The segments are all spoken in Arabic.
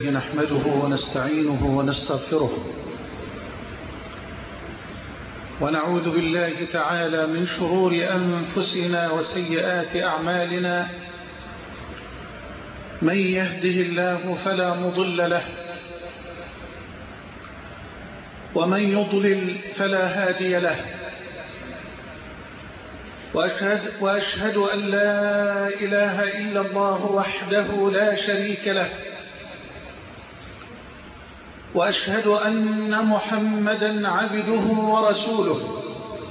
نحمده ونستعينه ونستغفره ونعوذ بالله تعالى من شرور أنفسنا وسيئات أعمالنا. من يهده الله فلا مضل له ومن يضلل فلا هادي له، وأشهد أن لا إله إلا الله وحده لا شريك له، وأشهد أن محمدا عبده ورسوله.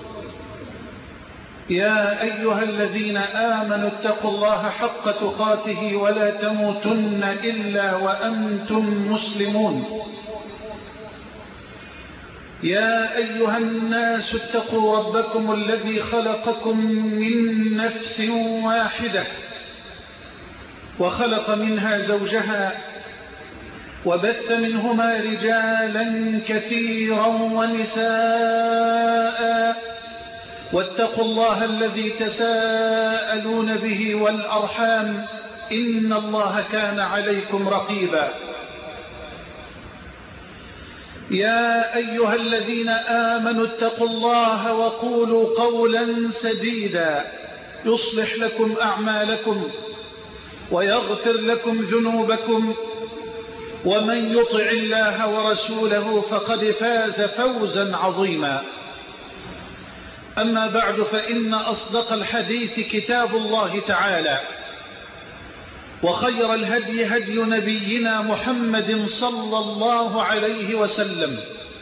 يا أيها الذين آمنوا اتقوا الله حق تقاته ولا تموتن إلا وأنتم مسلمون. يا أيها الناس اتقوا ربكم الذي خلقكم من نفس واحدة وخلق منها زوجها وبث منهما رجالا كثيرا ونساء، واتقوا الله الذي تساءلون به والأرحام إن الله كان عليكم رقيبا. يا أيها الذين آمنوا اتقوا الله وقولوا قولا سديدا يصلح لكم أعمالكم ويغفر لكم ذنوبكم، ومن يطع الله ورسوله فقد فاز فوزا عظيما. أما بعد، فإن أصدق الحديث كتاب الله تعالى، وخير الهدي هدي نبينا محمد صلى الله عليه وسلم،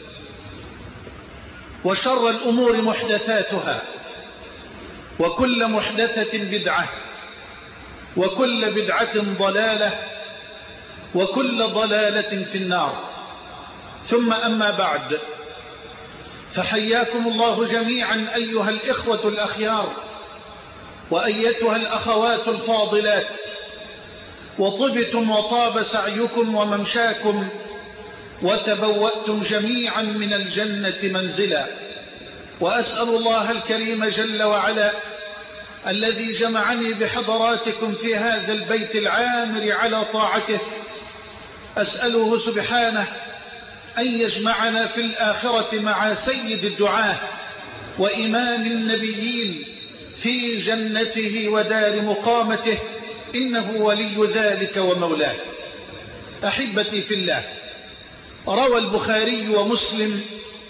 وشر الأمور محدثاتها، وكل محدثة بدعة، وكل بدعة ضلالة، وكل ضلالة في النار. ثم أما بعد، فحياكم الله جميعا أيها الإخوة الأخيار وأيتها الأخوات الفاضلات، وطبتم وطاب سعيكم وممشاكم، وتبوأتم جميعا من الجنة منزلا. وأسأل الله الكريم جل وعلا الذي جمعني بحضراتكم في هذا البيت العامر على طاعته، أسأله سبحانه أن يجمعنا في الآخرة مع سيد الدعاة وإمام النبيين في جنته ودار مقامته، إنه ولي ذلك ومولاه. أحبتي في الله، روى البخاري ومسلم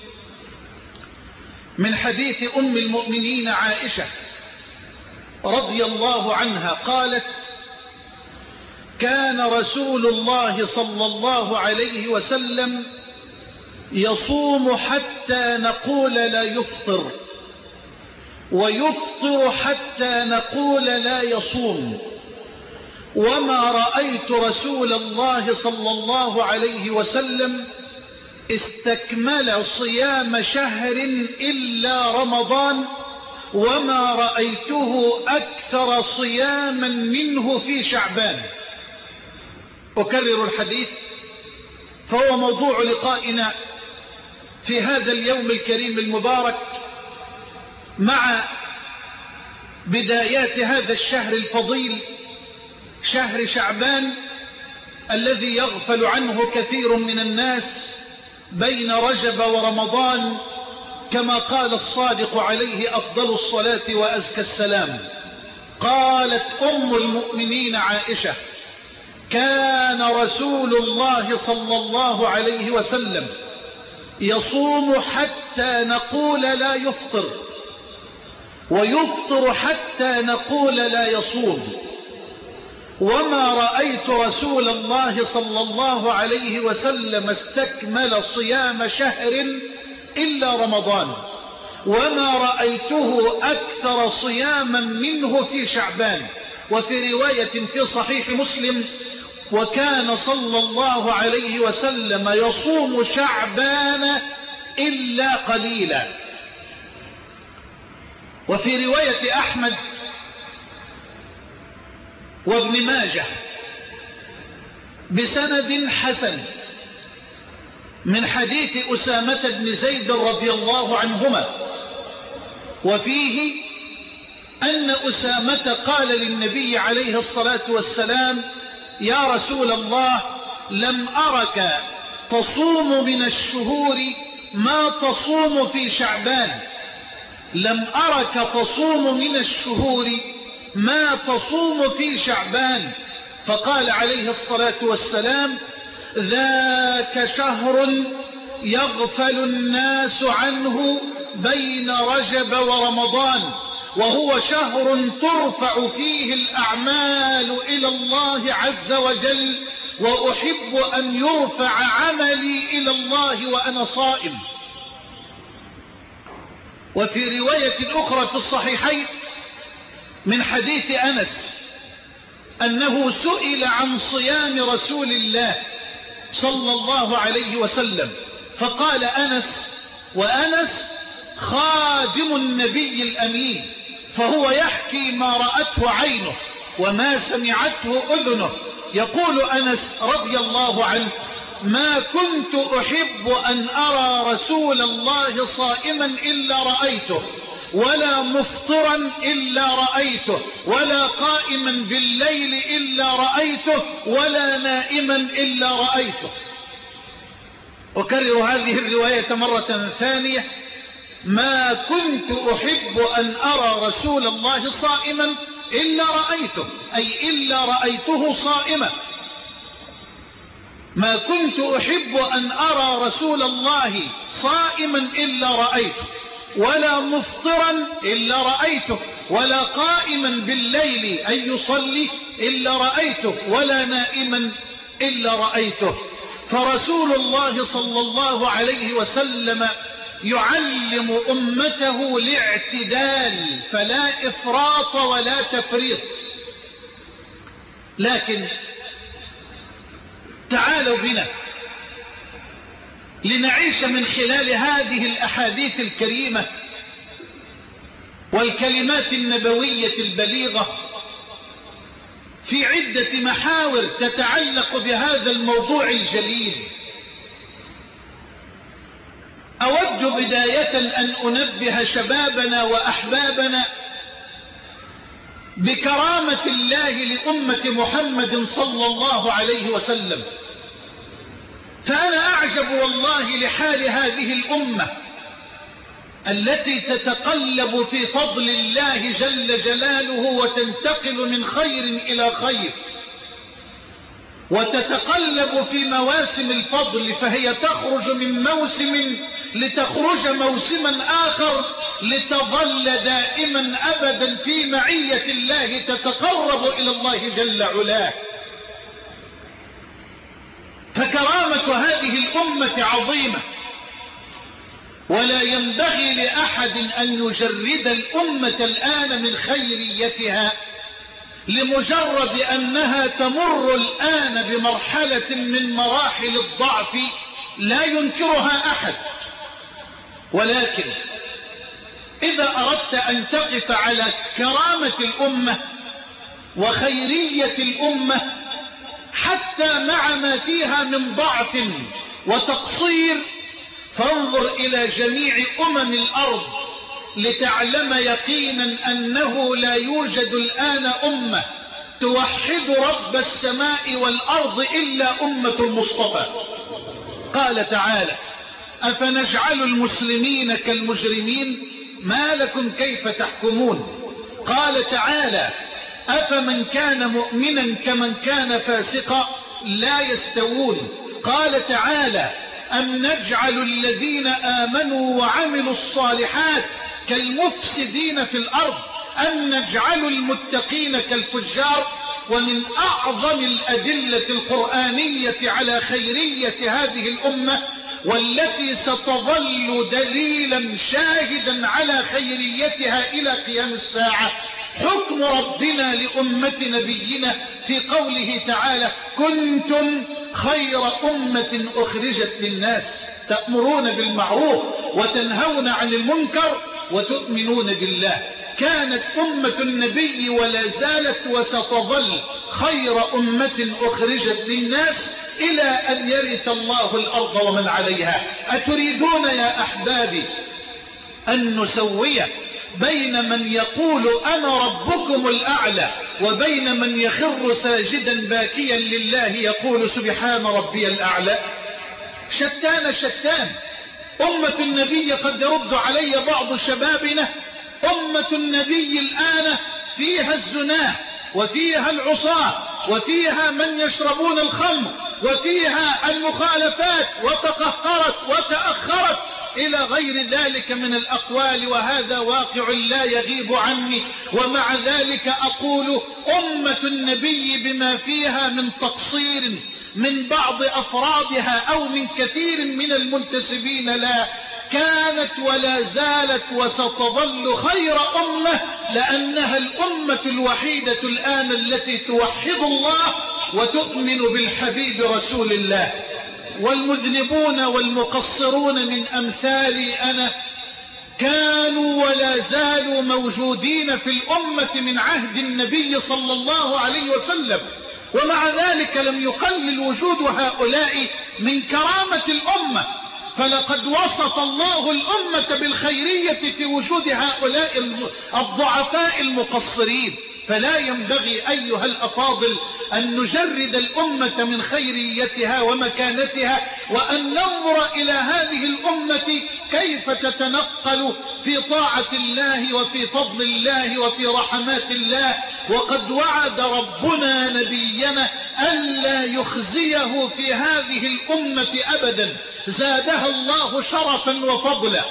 من حديث أم المؤمنين عائشة رضي الله عنها قالت: كان رسول الله صلى الله عليه وسلم يصوم حتى نقول لا يفطر، ويفطر حتى نقول لا يصوم، وما رأيت رسول الله صلى الله عليه وسلم استكمل صيام شهر إلا رمضان، وما رأيته أكثر صياما منه في شعبان. أكرر الحديث، فهو موضوع لقائنا في هذا اليوم الكريم المبارك مع بدايات هذا الشهر الفضيل، شهر شعبان، الذي يغفل عنه كثير من الناس بين رجب ورمضان، كما قال الصادق عليه أفضل الصلاة وأزكى السلام. قالت أم المؤمنين عائشة: كان رسول الله صلى الله عليه وسلم يصوم حتى نقول لا يفطر، ويفطر حتى نقول لا يصوم، وما رأيت رسول الله صلى الله عليه وسلم استكمل صيام شهر إلا رمضان، وما رأيته أكثر صياما منه في شعبان. وفي رواية في صحيح مسلم: وكان صلى الله عليه وسلم يصوم شعبان إلا قليلا. وفي رواية أحمد وابن ماجه بسند حسن من حديث أسامة بن زيد رضي الله عنهما، وفيه أن أسامة قال للنبي عليه الصلاة والسلام: يا رسول الله، لم أرك تصوم من الشهور ما تصوم في شعبان، لم أرك تصوم من الشهور ما تصوم في شعبان. فقال عليه الصلاة والسلام: ذاك شهر يغفل الناس عنه بين رجب ورمضان، وهو شهر ترفع فيه الأعمال إلى الله عز وجل، وأحب أن يرفع عملي إلى الله وأنا صائم. وفي رواية أخرى في الصحيحين من حديث أنس أنه سئل عن صيام رسول الله صلى الله عليه وسلم، فقال أنس، وأنس خادم النبي الأمين، فهو يحكي ما رأته عينه وما سمعته أذنه. يقول أنس رضي الله عنه: ما كنت أحب أن أرى رسول الله صائما إلا رأيته، ولا مفطرا إلا رأيته، ولا قائما بالليل إلا رأيته، ولا نائما إلا رأيته. أكرر هذه الرواية مرة ثانية: ما كنت أحب أن أرى رسول الله صائما إلا رأيته، أي إلا رأيته صائما. ما كنت أحب أن أرى رسول الله صائما إلا رأيته، ولا مفطرا إلا رأيته، ولا قائما بالليل أن يصلي إلا رأيته، ولا نائما إلا رأيته. فرسول الله صلى الله عليه وسلم يعلم أمته الاعتدال، فلا إفراط ولا تفريط. لكن تعالوا بنا لنعيش من خلال هذه الأحاديث الكريمة والكلمات النبوية البليغة في عدة محاور تتعلق بهذا الموضوع الجليل. أود بداية أن أنبه شبابنا وأحبابنا بكرامة الله لأمة محمد صلى الله عليه وسلم. فأنا أعجب والله لحال هذه الأمة التي تتقلب في فضل الله جل جلاله وتنتقل من خير إلى خير، وتتقلب في مواسم الفضل، فهي تخرج من موسم لتخرج موسما آخر، لتظل دائما أبدا في معية الله، تتقرب إلى الله جل علاه. فكرامة هذه الأمة عظيمة، ولا ينبغي لأحد أن يجرد الأمة الآن من خيريتها لمجرد أنها تمر الآن بمرحلة من مراحل الضعف لا ينكرها أحد. ولكن إذا أردت أن تقف على كرامة الأمة وخيرية الأمة حتى مع ما فيها من ضعف وتقصير، فانظر إلى جميع الأرض لتعلم يقينا أنه لا يوجد الآن أمة توحد رب السماء والأرض إلا أمة المصطفى. قال تعالى: أفنجعل المسلمين كالمجرمين ما لكم كيف تحكمون. قال تعالى: أفمن كان مؤمنا كمن كان فاسقا لا يستوون. قال تعالى: أم نجعل الذين آمنوا وعملوا الصالحات كالمفسدين في الأرض أم نجعل المتقين كالفجار. ومن أعظم الأدلة القرآنية على خيرية هذه الأمة والتي ستظل دليلا شاهدا على خيريتها إلى قيام الساعة حكم ربنا لأمة نبينا في قوله تعالى: كنتم خير أمة أخرجت للناس تأمرون بالمعروف وتنهون عن المنكر وتؤمنون بالله. كانت أمة النبي ولا زالت وستظل خير أمة أخرجت للناس إلى أن يرث الله الأرض ومن عليها. أتريدون يا أحبابي أن نسوي بين من يقول أنا ربكم الأعلى وبين من يخر ساجدا باكيا لله يقول سبحان ربي الأعلى؟ شتان. أمة النبي قد يرد علي بعض شبابنا، أمة النبي الآن فيها الزناه وفيها العصاة وفيها من يشربون الخمر وفيها المخالفات، وتقهقرت وتأخرت إلى غير ذلك من الأقوال، وهذا واقع لا يغيب عني. ومع ذلك أقول أمة النبي بما فيها من تقصير من بعض أفرادها أو من كثير من المنتسبين لا، كانت ولا زالت وستظل خير أمة، لأنها الأمة الوحيدة الآن التي توحد الله وتؤمن بالحبيب رسول الله. والمذنبون والمقصرون من أمثالي أنا كانوا ولا زالوا موجودين في الأمة من عهد النبي صلى الله عليه وسلم، ومع ذلك لم يقلل وجود هؤلاء من كرامة الأمة، فلقد وصف الله الأمة بالخيرية في وجود هؤلاء الضعفاء المقصرين. فلا ينبغي أيها الأفاضل أن نجرد الأمة من خيريتها ومكانتها، وأن ننظر إلى هذه الأمة كيف تتنقل في طاعة الله وفي فضل الله وفي رحمات الله. وقد وعد ربنا نبينا ألا يخزيه في هذه الأمة أبدا، زادها الله شرفا وفضلا.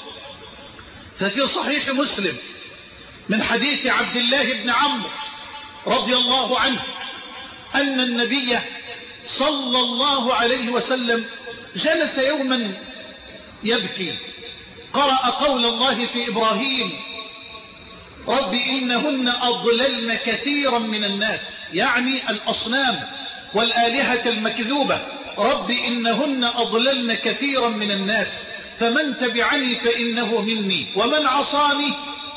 ففي صحيح مسلم من حديث عبد الله بن عمرو رضي الله عنه أن النبي صلى الله عليه وسلم جلس يوما يبكي، قرأ قول الله في إبراهيم: رب إنهن أضللن كثيرا من الناس، يعني الأصنام والآلهة المكذوبة. رب إنهن أضللن كثيرا من الناس، فمن تبعني فإنه مني، ومن عصاني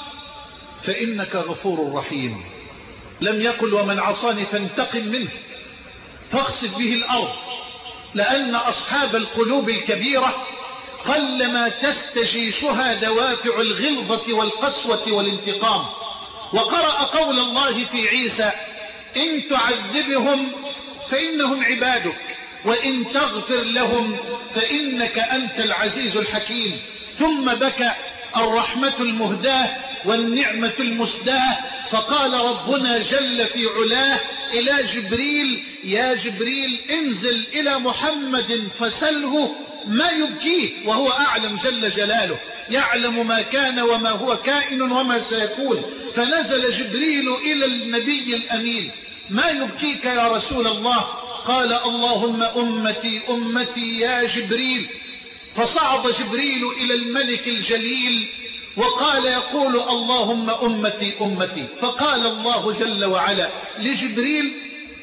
فإنك غفور رحيم. لم يقل ومن عصاني فانتقم منه فاخسف به الأرض، لأن أصحاب القلوب الكبيرة قلما تستجيشها دوافع الغلظة والقسوة والانتقام. وقرأ قول الله في عيسى: إن تعذبهم فإنهم عبادك وإن تغفر لهم فإنك أنت العزيز الحكيم. ثم بكى الرحمة المهداة والنعمة المسداة، فقال ربنا جل في علاه إلى جبريل: يا جبريل انزل إلى محمد فسله ما يبكيه، وهو أعلم جل جلاله، يعلم ما كان وما هو كائن وما سيكون. فنزل جبريل إلى النبي الأمين: ما يبكيك يا رسول الله؟ قال: اللهم أمتي أمتي يا جبريل. فصعد جبريل إلى الملك الجليل وقال يقول: اللهم أمتي أمتي. فقال الله جل وعلا لجبريل: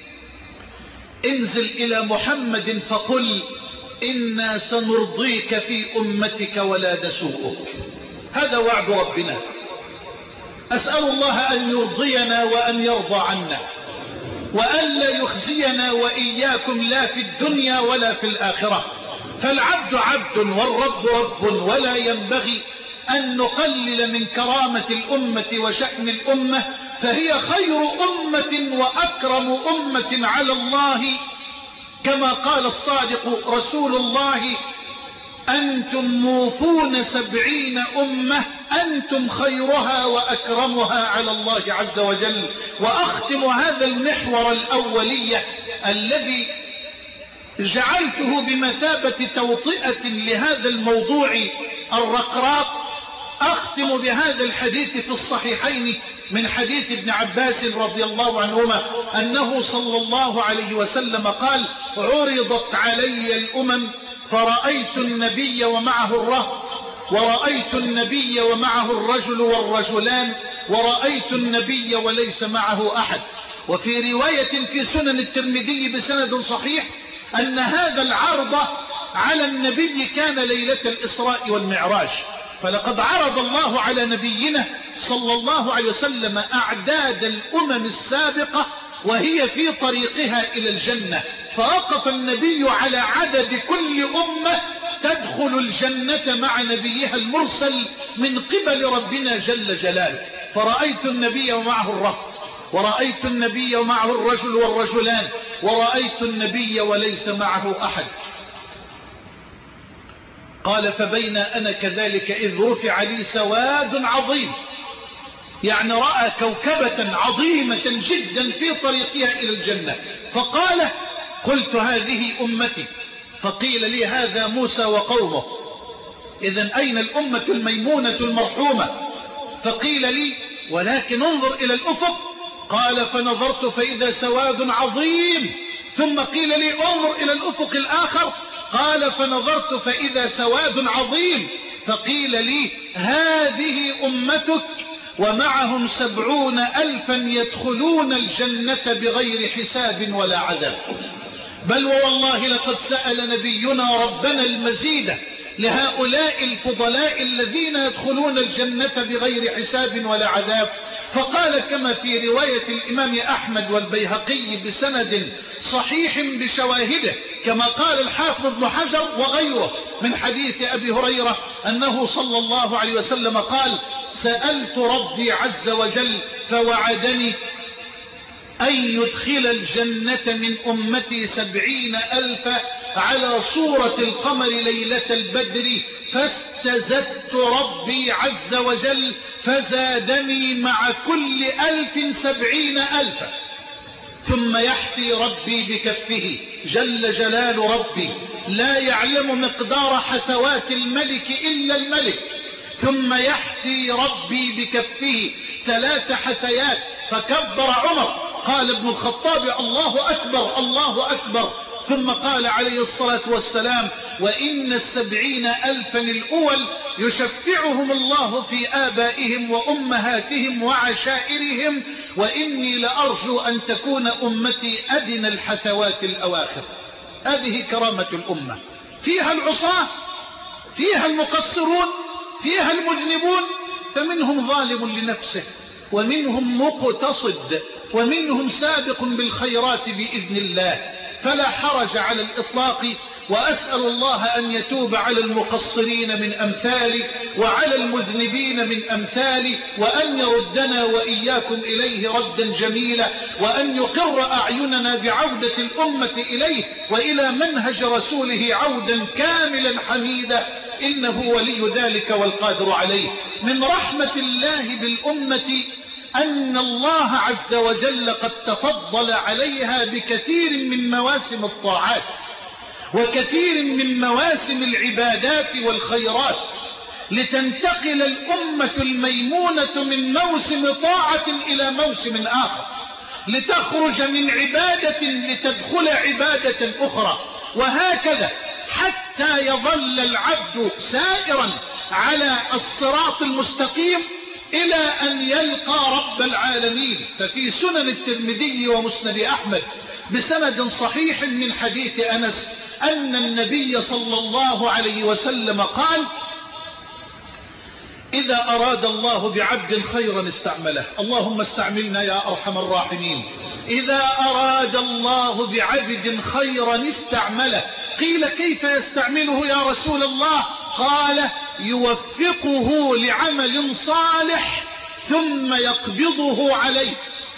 انزل إلى محمد فقل إنا سنرضيك في أمتك ولا نسوءك. هذا وعد ربنا، أسأل الله أن يرضينا وأن يرضى عنا، وأن لا يخزينا وإياكم لا في الدنيا ولا في الآخرة. فالعبد عبد والرب رب، ولا ينبغي أن نقلل من كرامة الأمة وشأن الأمة، فهي خير أمة وأكرم أمة على الله، كما قال الصادق رسول الله: أنتم موفون 70 أمة، أنتم خيرها وأكرمها على الله عز وجل. وأختم هذا المحور الأولية الذي جعلته بمثابة توطئة لهذا الموضوع الرقراق، أختم بهذا الحديث في الصحيحين من حديث ابن عباس رضي الله عنهما أنه صلى الله عليه وسلم قال: عرضت علي الأمم فرأيت النبي ومعه الرهط، ورأيت النبي ومعه الرجل والرجلان، ورأيت النبي وليس معه أحد. وفي رواية في سنن الترمذي بسند صحيح أن هذا العرض على النبي كان ليلة الإسراء والمعراج. فلقد عرض الله على نبينا صلى الله عليه وسلم أعداد الأمم السابقة وهي في طريقها إلى الجنة، فوقف النبي على عدد كل أمة تدخل الجنة مع نبيها المرسل من قبل ربنا جل جلاله. فرأيت النبي ومعه الرهط، ورأيت النبي ومعه الرجل والرجلان، ورأيت النبي وليس معه أحد. قال فبين أنا كذلك إذ رفع لي سواد عظيم، يعني رأى كوكبة عظيمة جدا في طريقها إلى الجنة، فقال قلت هذه أمتي، فقيل لي هذا موسى وقومه، إذن أين الأمة الميمونة المرحومة؟ فقيل لي ولكن انظر إلى الأفق، قال فنظرت فإذا سواد عظيم، ثم قيل لي انظر إلى الأفق الآخر، قال فنظرت فإذا سواد عظيم، فقيل لي هذه أمتك ومعهم 70,000 يدخلون الجنة بغير حساب ولا عذاب. بل والله لقد سأل نبينا ربنا المزيد لهؤلاء الفضلاء الذين يدخلون الجنة بغير حساب ولا عذاب، فقال كما في رواية الإمام أحمد والبيهقي بسند صحيح بشواهده، كما قال الحافظ ابن حجر وغيره من حديث أبي هريرة أنه صلى الله عليه وسلم قال سألت ربي عز وجل فوعدني أن يدخل الجنة من أمتي 70,000 على صورة القمر ليلة البدر، فاستزدت ربي عز وجل فزادني مع كل 1,000 70,000، ثم يحتي ربي بكفه جل جلال ربي لا يعلم مقدار حثوات الملك إلا الملك، ثم يحتي ربي بكفه 3 حثيات، فكبر عمر، قال ابن الخطاب الله أكبر الله أكبر، ثم قال عليه الصلاة والسلام وإن 70,000 الأول يشفعهم الله في آبائهم وأمهاتهم وعشائرهم، وإني لأرجو أن تكون أمتي أدنى الحثوات الأواخر. هذه كرامة الأمة، فيها العصاة، فيها المقصرون، فيها المذنبون، فمنهم ظالم لنفسه ومنهم مقتصد ومنهم سابق بالخيرات بإذن الله، فلا حرج على الإطلاق. وأسأل الله أن يتوب على المقصرين من أمثالي وعلى المذنبين من أمثالي، وأن يردنا وإياكم إليه ردا جميلا، وأن يقر أعيننا بعودة الأمة إليه وإلى منهج رسوله عودا كاملا حميدا، إنه ولي ذلك والقادر عليه. من رحمة الله بالأمة أن الله عز وجل قد تفضل عليها بكثير من مواسم الطاعات وكثير من مواسم العبادات والخيرات، لتنتقل الأمة الميمونة من موسم طاعة إلى موسم آخر، لتخرج من عبادة لتدخل عبادة أخرى، وهكذا حتى يظل العبد سائرا على الصراط المستقيم إلى أن يلقى رب العالمين. ففي سنن الترمذي ومسند أحمد بسند صحيح من حديث أنس أن النبي صلى الله عليه وسلم قال إذا أراد الله بعبد خيرا استعمله، اللهم استعملنا يا أرحم الراحمين. إذا أراد الله بعبد خيرا استعمله، قيل كيف يستعمله يا رسول الله؟ قال يوفقه لعمل صالح ثم يقبضه عليه،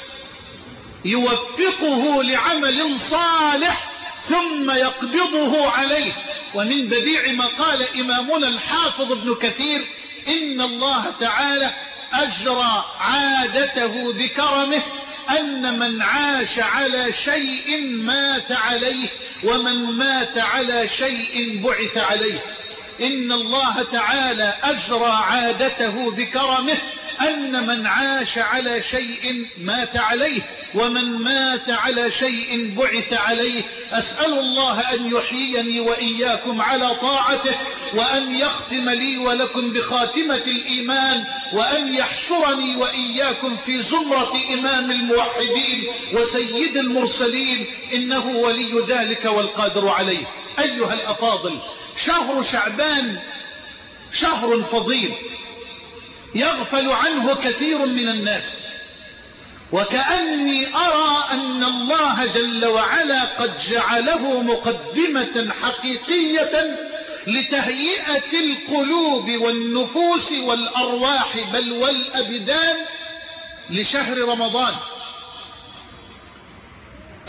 يوفقه لعمل صالح ثم يقبضه عليه. ومن بديع ما قال إمامنا الحافظ ابن كثير إن الله تعالى أجرى عادته بكرمه أن من عاش على شيء مات عليه، ومن مات على شيء بعث عليه. إن الله تعالى أجرى عادته بكرمه أن من عاش على شيء مات عليه، ومن مات على شيء بعث عليه. أسأل الله أن يحييني وإياكم على طاعته، وأن يختم لي ولكم بخاتمة الإيمان، وأن يحشرني وإياكم في زمرة إمام الموحدين وسيد المرسلين، إنه ولي ذلك والقادر عليه. أيها الأفاضل، شهر شعبان شهر فضيل يغفل عنه كثير من الناس، وكأني أرى أن الله جل وعلا قد جعله مقدمة حقيقية لتهيئة القلوب والنفوس والأرواح بل والأبدان لشهر رمضان.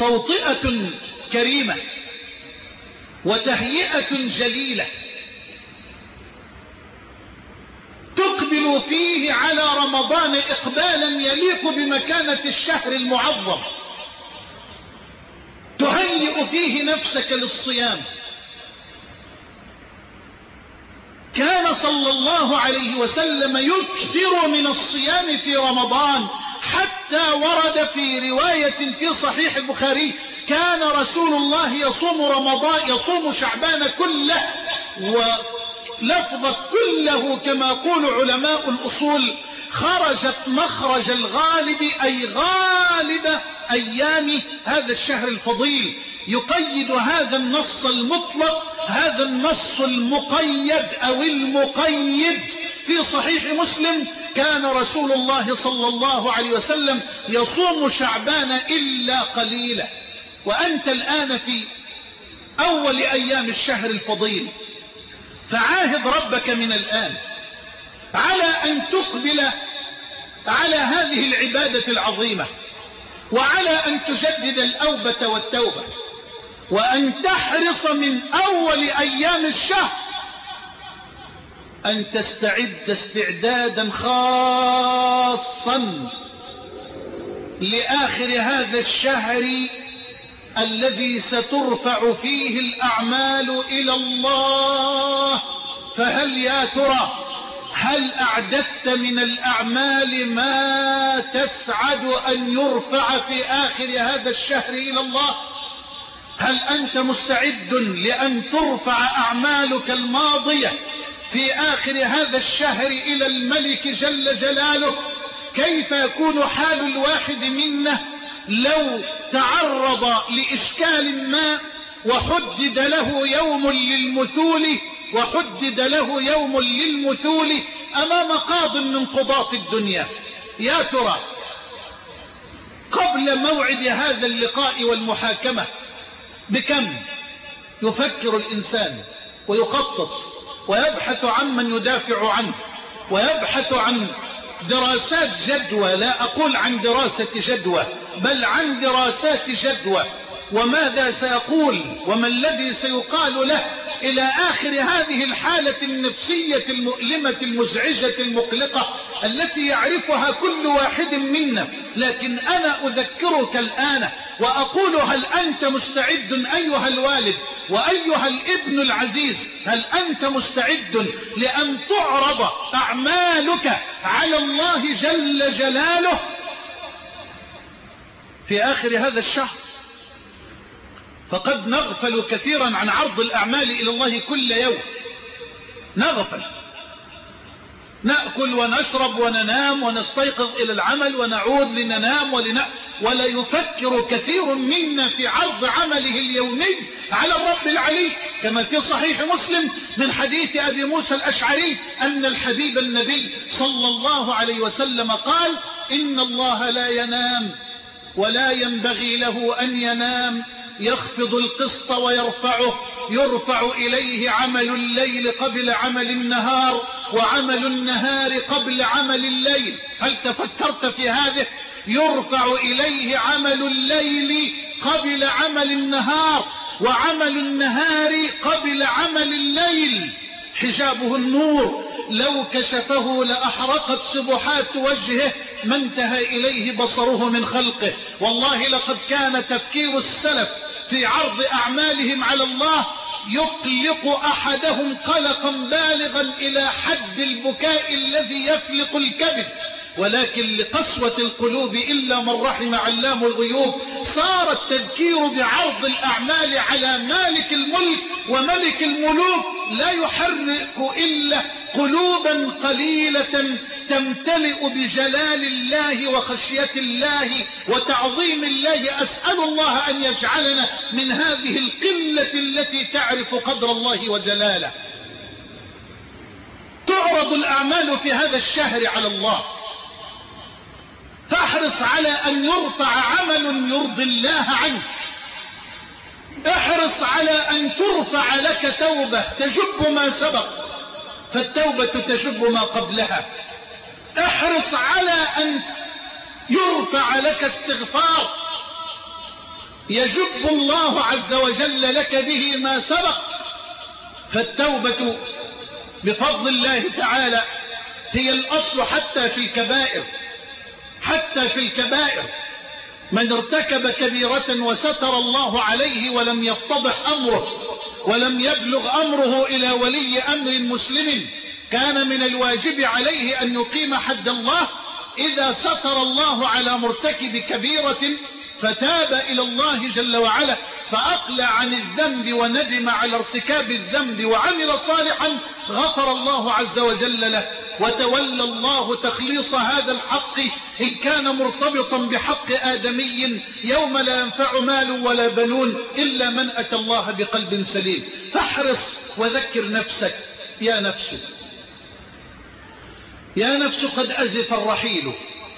توطئة كريمة وتهيئة جليلة تقبل فيه على رمضان إقبالا يليق بمكانة الشهر المعظم، تهيئ فيه نفسك للصيام. كان صلى الله عليه وسلم يكثر من الصيام في رمضان، حتى ورد في رواية في صحيح البخاري كان رسول الله يصوم شعبان كله، ولفظ كله كما يقول علماء الأصول خرجت مخرج الغالب، أي غالب أيام هذا الشهر الفضيل. يقيد هذا النص المطلق هذا النص المقيد أو المقيد في صحيح مسلم: كان رسول الله صلى الله عليه وسلم يصوم شعبان إلا قليلا. وأنت الآن في أول أيام الشهر الفضيل، فعاهد ربك من الآن على أن تقبل على هذه العبادة العظيمة، وعلى أن تجدد الأوبة والتوبة، وأن تحرص من أول أيام الشهر أن تستعد استعدادا خاصا لآخر هذا الشهر الذي سترفع فيه الأعمال إلى الله. فهل يا ترى هل أعددت من الأعمال ما تسعد أن يرفع في آخر هذا الشهر إلى الله؟ هل أنت مستعد لأن ترفع أعمالك الماضية في آخر هذا الشهر إلى الملك جل جلاله؟ كيف يكون حال الواحد منا لو تعرض لإشكال ما وحدد له يوم للمثول أمام قاض من قضاة الدنيا؟ يا ترى قبل موعد هذا اللقاء والمحاكمة بكم يفكر الإنسان ويخطط ويبحث عن من يدافع عنه، ويبحث عن دراسات جدوى، لا أقول عن دراسة جدوى بل عن دراسات جدوى، وماذا سيقول وما الذي سيقال له إلى آخر هذه الحالة النفسية المؤلمة المزعجة المقلقة التي يعرفها كل واحد منا. لكن أنا أذكرك الآن وأقول: هل أنت مستعد أيها الوالد وأيها الابن العزيز، هل أنت مستعد لأن تعرض أعمالك على الله جل جلاله في آخر هذا الشهر؟ فقد نغفل كثيرا عن عرض الأعمال إلى الله كل يوم، نغفل، نأكل ونشرب وننام ونستيقظ إلى العمل ونعود لننام ولا يفكر كثير منا في عرض عمله اليومي على الرب العلي، كما في صحيح مسلم من حديث أبي موسى الأشعري أن الحبيب النبي صلى الله عليه وسلم قال: إن الله لا ينام ولا ينبغي له أن ينام، يخفض القسط ويرفعه، يرفع إليه عمل الليل قبل عمل النهار، وعمل النهار قبل عمل الليل. هل تفكرت في هذه؟ يرفع إليه عمل الليل قبل عمل النهار، وعمل النهار قبل عمل الليل. حجابه النور، لو كشفه لأحرقت سبحات وجهه ما انتهى إليه بصره من خلقه. والله لقد كان تفكير السلف في عرض أعمالهم على الله يقلق أحدهم قلقا بالغا إلى حد البكاء الذي يفلق الكبد، ولكن لقسوة القلوب إلا من رحم علام الغيوب صار التذكير بعرض الأعمال على مالك الملك وملك الملوك لا يحرك إلا قلوبا قليلة تمتلئ بجلال الله وخشية الله وتعظيم الله. أسأل الله أن يجعلنا من هذه القلة التي تعرف قدر الله وجلاله. تعرض الأعمال في هذا الشهر على الله، فاحرص على أن يرفع عمل يرضي الله عنك، احرص على أن ترفع لك توبة تجب ما سبق، فالتوبة تجب ما قبلها. احرص على أن يرفع لك استغفار، يجب الله عز وجل لك به ما سبق. فالتوبة بفضل الله تعالى هي الأصل حتى في الكبائر. حتى في الكبائر من ارتكب كبيرة وستر الله عليه ولم يتضح أمره ولم يبلغ أمره إلى ولي أمر مسلم، كان من الواجب عليه أن يقيم حد الله. إذا ستر الله على مرتكب كبيرة فتاب إلى الله جل وعلا فأقلع عن الذنب وندم على ارتكاب الذنب وعمل صالحا، غفر الله عز وجل له، وتولى الله تخليص هذا الحق إن كان مرتبطا بحق آدمي يوم لا ينفع مال ولا بنون إلا من أتى الله بقلب سليم. فاحرص وذكر نفسك. يا نفس، يا نفس قد أزف الرحيل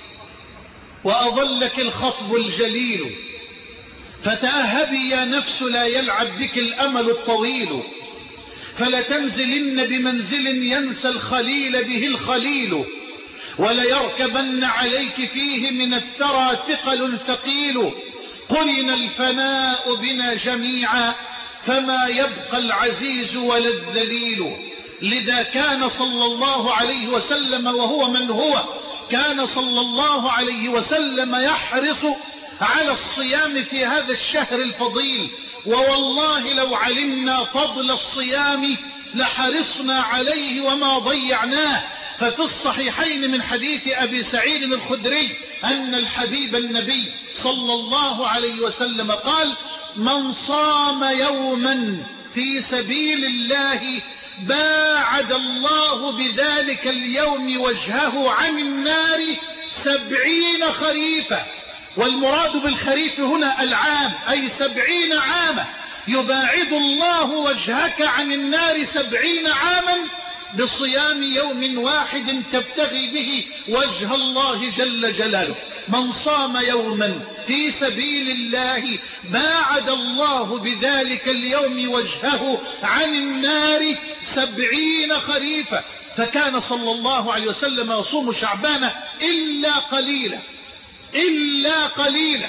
وأظلك الخطب الجليل، فتأهبي يا نفس لا يلعب بك الأمل الطويل، فلتنزلن بمنزل ينسى الخليل به الخليل، وليركبن عليك فيه من الثرى ثقل ثقيل، قرن الفناء بنا جميعا فما يبقى العزيز ولا الذليل. لذا كان صلى الله عليه وسلم وهو من هو، كان صلى الله عليه وسلم يحرص على الصيام في هذا الشهر الفضيل، ووالله لو علمنا فضل الصيام لحرصنا عليه وما ضيعناه. ففي الصحيحين من حديث أبي سعيد الخدري أن الحبيب النبي صلى الله عليه وسلم قال: من صام يوما في سبيل الله باعد الله بذلك اليوم وجهه عن النار 70 خريفا. والمراد بالخريف هنا العام، أي 70 عاما. يباعد الله وجهك عن النار 70 عاما بصيام يوم واحد تبتغي به وجه الله جل جلاله. من صام يوما في سبيل الله باعد الله بذلك اليوم وجهه عن النار 70 خريفا. فكان صلى الله عليه وسلم يصوم شعبان إلا قليلا، إلا قليلا.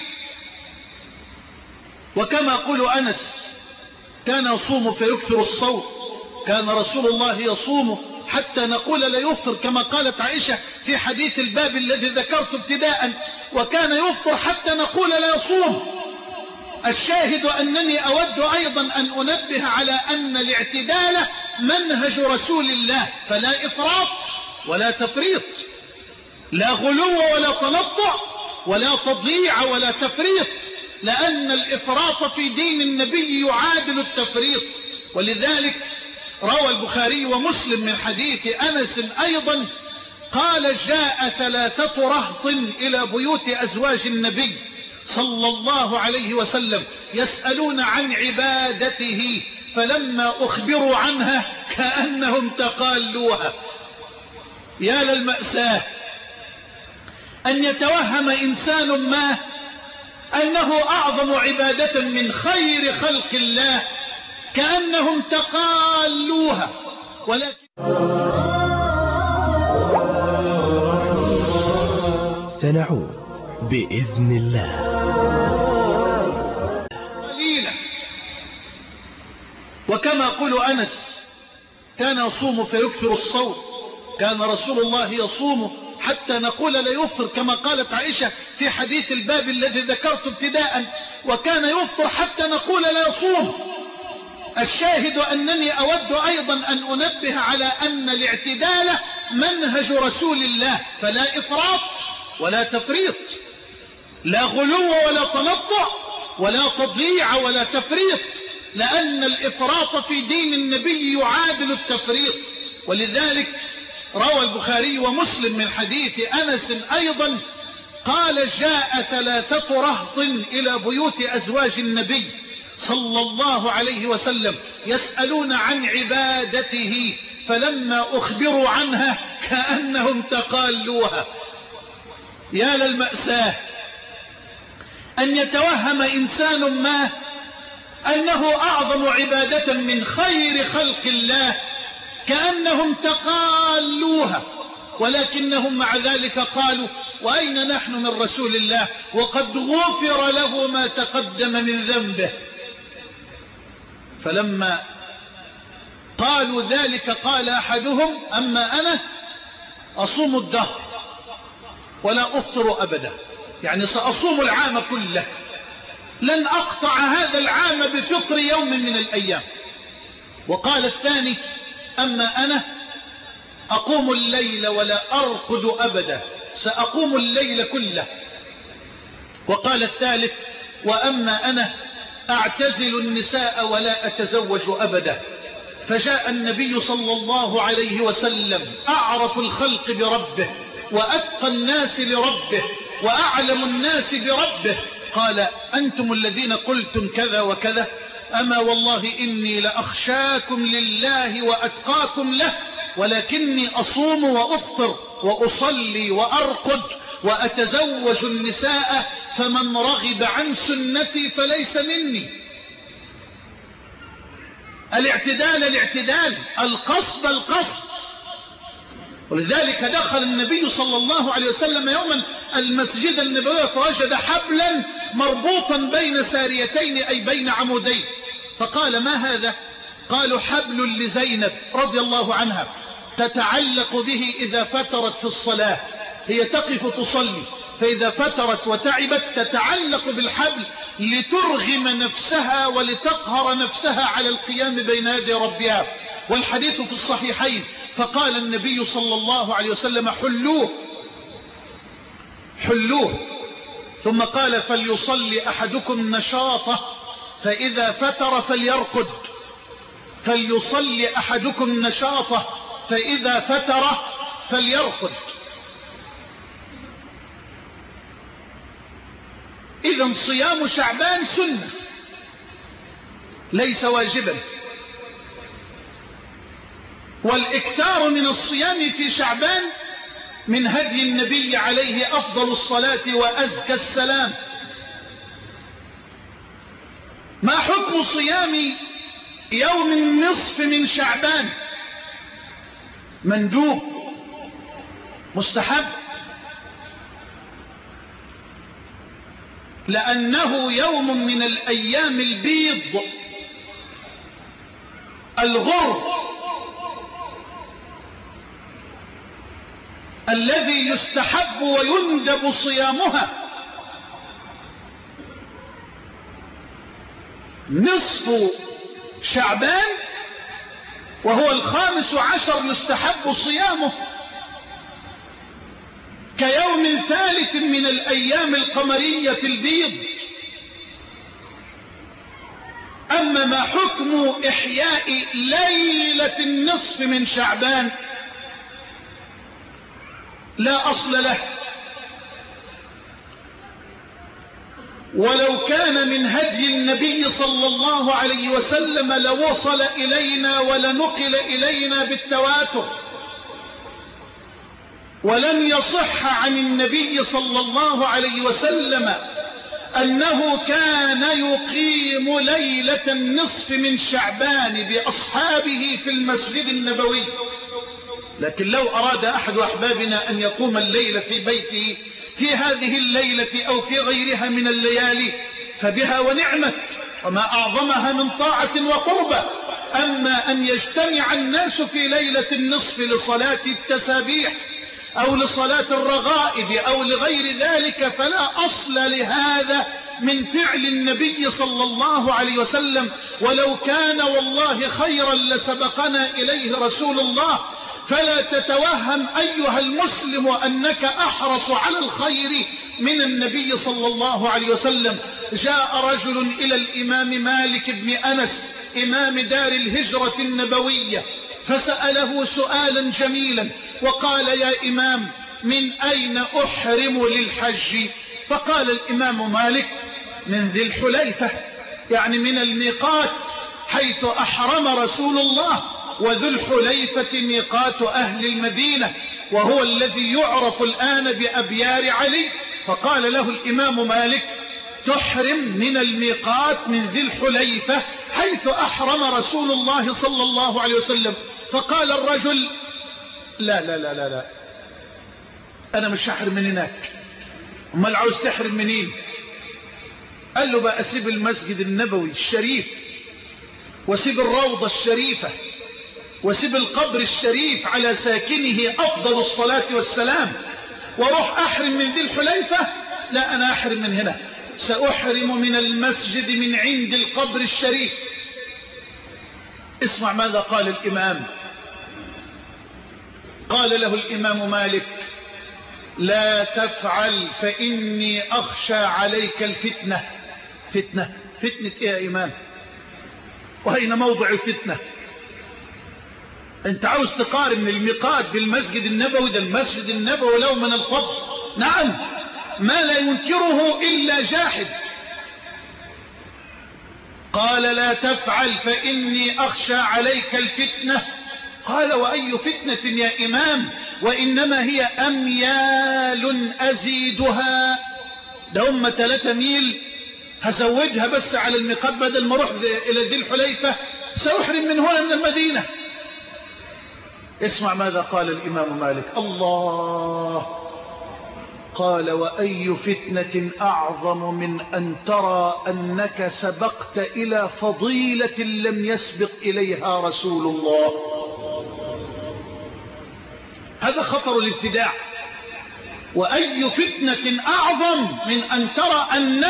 وكما يقول أنس: كان يصوم فيكثر الصوم، كان رسول الله يصوم حتى نقول لا يفطر، كما قالت عائشة في حديث الباب الذي ذكرت ابتداء: وكان يفطر حتى نقول لا يصوم. الشاهد أنني أود أيضا أن أنبه على أن الاعتدال منهج رسول الله، فلا إفراط ولا تفريط، لا غلو ولا تنطع ولا تضييع ولا تفريط، لأن الإفراط في دين النبي يعادل التفريط. ولذلك روى البخاري ومسلم من حديث أنس أيضا قال: جاء 3 رهط إلى بيوت أزواج النبي صلى الله عليه وسلم يسألون عن عبادته، فلما أخبروا عنها كأنهم تقالوها. يا للمأساة أن يتوهم إنسان ما أنه أعظم عبادة من خير خلق الله كأنهم تقالوها، ولكن سنعود بإذن الله. قليلا. وكما يقول أنس: كان يصوم فيكثر الصوم، كان رسول الله يصوم حتى نقول لا يفطر، كما قالت عائشة في حديث الباب الذي ذكرت ابتداء: وكان يفطر حتى نقول لا يصوم. الشاهد أنني أود أيضا أن أنبه على أن الاعتدال منهج رسول الله، فلا إفراط ولا تفريط، لا غلو ولا تنطع ولا تضييع ولا تفريط، لأن الإفراط في دين النبي يعادل التفريط. ولذلك روى البخاري ومسلم من حديث أنس أيضا قال: جاء 3 رهط إلى بيوت أزواج النبي صلى الله عليه وسلم يسألون عن عبادته، فلما أخبروا عنها كأنهم تقالوها. يا للمأساة أن يتوهم إنسان ما أنه أعظم عبادة من خير خلق الله كأنهم تقالوها، ولكنهم مع ذلك قالوا وأين نحن من رسول الله وقد غفر له ما تقدم من ذنبه. فلما قالوا ذلك قال أحدهم أما أنا أصوم الدهر ولا أفطر أبدا، يعني سأصوم العام كله، لن أقطع هذا العام بفطر يوم من الأيام. وقال الثاني أما أنا أقوم الليل ولا أرقد أبدا، سأقوم الليل كله. وقال الثالث وأما أنا أعتزل النساء ولا أتزوج أبدا. فجاء النبي صلى الله عليه وسلم أعرف الخلق بربه وأتقى الناس لربه وأعلم الناس بربه، قال أنتم الذين قلتم كذا وكذا، أما والله إني لأخشاكم لله وأتقاكم له، ولكني أصوم وأفطر وأصلي وأرقد وأتزوج النساء، فمن رغب عن سنتي فليس مني. الاعتدال الاعتدال، القصد القصد. ولذلك دخل النبي صلى الله عليه وسلم يوما المسجد النبوي فوجد حبلا مربوطا بين ساريتين أي بين عمودين، فقال ما هذا؟ قالوا حبل لزينب رضي الله عنها تتعلق به إذا فترت في الصلاة، هي تقف تصلي، فإذا فترت وتعبت تتعلق بالحبل لترغم نفسها ولتقهر نفسها على القيام بين يدي ربها. والحديث في الصحيحين. فقال النبي صلى الله عليه وسلم حلوه حلوه، ثم قال فليصلي أحدكم نشاطه فإذا فتر فليرقد، فليصلي أحدكم نشاطه فإذا فتر فليرقد. إذن صيام شعبان سنة ليس واجبا، والإكثار من الصيام في شعبان من هدي النبي عليه أفضل الصلاة وأزكى السلام. ما حكم صيام يوم النصف من شعبان؟ مندوب مستحب، لأنه يوم من الأيام البيض الغر الذي يستحب ويندب صيامها. نصف شعبان وهو 15 يستحب صيامه كيوم ثالث من الأيام القمرية البيض. أما ما حكم إحياء ليلة النصف من شعبان لا أصل له، ولو كان من هدي النبي صلى الله عليه وسلم لوصل إلينا ولنقل إلينا بالتواتر، ولم يصح عن النبي صلى الله عليه وسلم أنه كان يقيم ليلة النصف من شعبان بأصحابه في المسجد النبوي. لكن لو أراد أحد أحبابنا أن يقوم الليلة في بيته في هذه الليلة أو في غيرها من الليالي فبها ونعمت، وما أعظمها من طاعة وقربة. أما أن يجتمع الناس في ليلة النصف لصلاة التسابيح أو لصلاة الرغائب أو لغير ذلك فلا أصل لهذا من فعل النبي صلى الله عليه وسلم، ولو كان والله خيرا لسبقنا إليه رسول الله. فلا تتوهم أيها المسلم أنك أحرص على الخير من النبي صلى الله عليه وسلم. جاء رجل إلى الإمام مالك بن أنس إمام دار الهجرة النبوية فسأله سؤالا جميلا وقال يا إمام من أين أحرم للحج؟ فقال الإمام مالك من ذي الحليفة، يعني من الميقات حيث أحرم رسول الله، وذو الحليفة ميقات أهل المدينة وهو الذي يعرف الآن بأبيار علي. فقال له الإمام مالك تحرم من الميقات من ذي الحليفة حيث أحرم رسول الله صلى الله عليه وسلم. فقال الرجل لا لا لا لا لا أنا مش هحرم من هناك. امال عاوز تحرم منين؟ قال له بقى أسيب المسجد النبوي الشريف، واسيب الروضة الشريفة، واسيب القبر الشريف على ساكنه أفضل الصلاة والسلام، واروح أحرم من ذي الحليفة؟ لا، أنا أحرم من هنا. سأحرم من المسجد من عند القبر الشريف. اسمع ماذا قال الإمام. قال له الإمام مالك: لا تفعل فإني أخشى عليك الفتنة. فتنة إيه يا إمام؟ وأين موضع الفتنة؟ أنت عاوز تقارن الميقات بالمسجد النبوي؟ ده المسجد النبوي له من الفضل نعم ما لا ينكره إلا جاحد. قال: لا تفعل فإني أخشى عليك الفتنة. قال: وأي فتنة يا إمام؟ وإنما هي أميال أزيدها. ده هم 3 ميل هزودها بس على الميقات، بدل ما اروح إلى ذي الحليفة سأحرم من هنا من المدينة. اسمع ماذا قال الإمام مالك. الله. قال: وأي فتنة أعظم من أن ترى أنك سبقت إلى فضيلة لم يسبق إليها رسول الله. هذا خطر الابتداع. وأي فتنة أعظم من أن ترى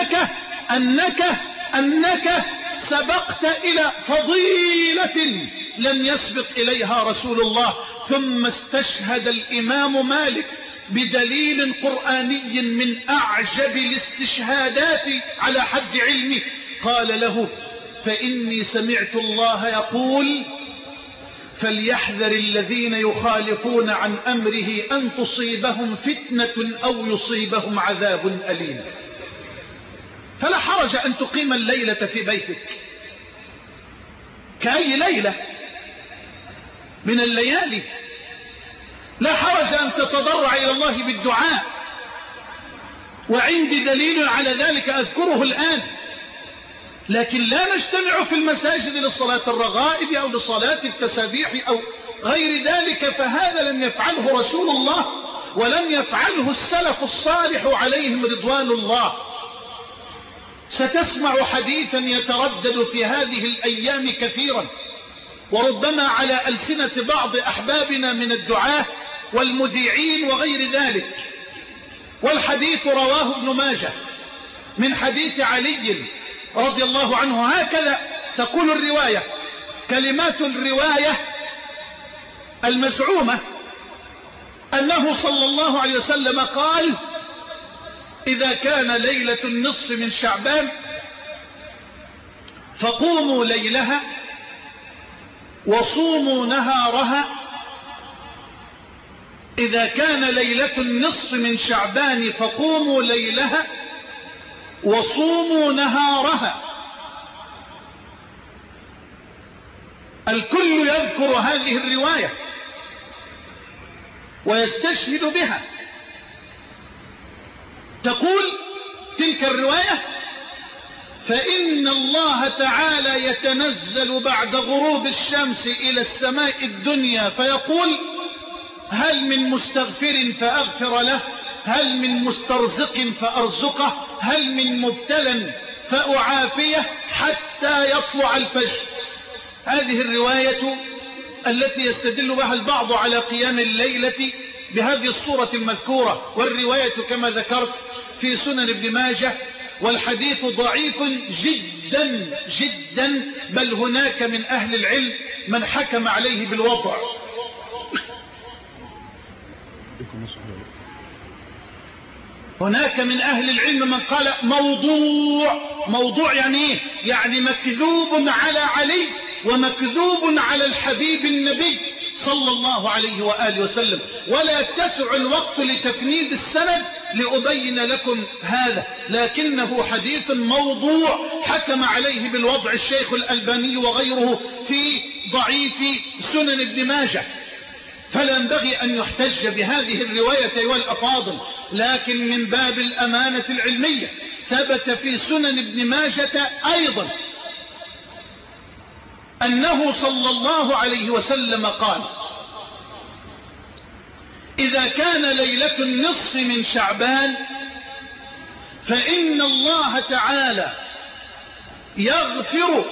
أنك سبقت إلى فضيلة لم يسبق إليها رسول الله. ثم استشهد الإمام مالك بدليل قرآني من أعجب الاستشهادات على حد علمه. قال له: فإني سمعت الله يقول: فليحذر الذين يخالفون عن أمره أن تصيبهم فتنة أو يصيبهم عذاب أليم. فلا حرج أن تقيم الليلة في بيتك كأي ليلة من الليالي، لا حرج أن تتضرع إلى الله بالدعاء، وعندي دليل على ذلك أذكره الآن. لكن لا نجتمع في المساجد لصلاة الرغائب أو لصلاة التسابيح أو غير ذلك، فهذا لم يفعله رسول الله ولم يفعله السلف الصالح عليهم رضوان الله. ستسمع حديثا يتردد في هذه الأيام كثيرا، وربما على ألسنة بعض أحبابنا من الدعاة والمذيعين وغير ذلك. والحديث رواه ابن ماجه من حديث علي رضي الله عنه. هكذا تقول الرواية. كلمات الرواية المزعومة أنه صلى الله عليه وسلم قال: إذا كان ليلة النصف من شعبان فقوموا ليلها وصوموا نهارها. إذا كان ليلة النصف من شعبان فقوموا ليلها وصوموا نهارها. الكل يذكر هذه الرواية ويستشهد بها. تقول تلك الرواية: فإن الله تعالى يتنزل بعد غروب الشمس إلى السماء الدنيا فيقول: هل من مستغفر فأغفر له، هل من مسترزق فأرزقه، هل من مبتلى فأعافيه حتى يطلع الفجر. هذه الرواية التي يستدل بها البعض على قيام الليلة بهذه الصورة المذكورة، والرواية كما ذكرت في سنن ابن ماجه، والحديث ضعيف جدا جدا، بل هناك من أهل العلم من حكم عليه بالوضع. هناك من أهل العلم من قال موضوع يعني إيه؟ يعني مكذوب على علي ومكذوب على الحبيب النبي صلى الله عليه وآله وسلم. ولا يتسع الوقت لتفنيد السند لأبين لكم هذا، لكنه حديث موضوع حكم عليه بالوضع الشيخ الألباني وغيره في ضعيف سنن ابن ماجه. فلا ينبغي أن يحتج بهذه الرواية أيها الأفاضل، لكن من باب الأمانة العلمية ثبت في سنن ابن ماجة أيضا أنه صلى الله عليه وسلم قال: إذا كان ليلة النصف من شعبان فإن الله تعالى يغفر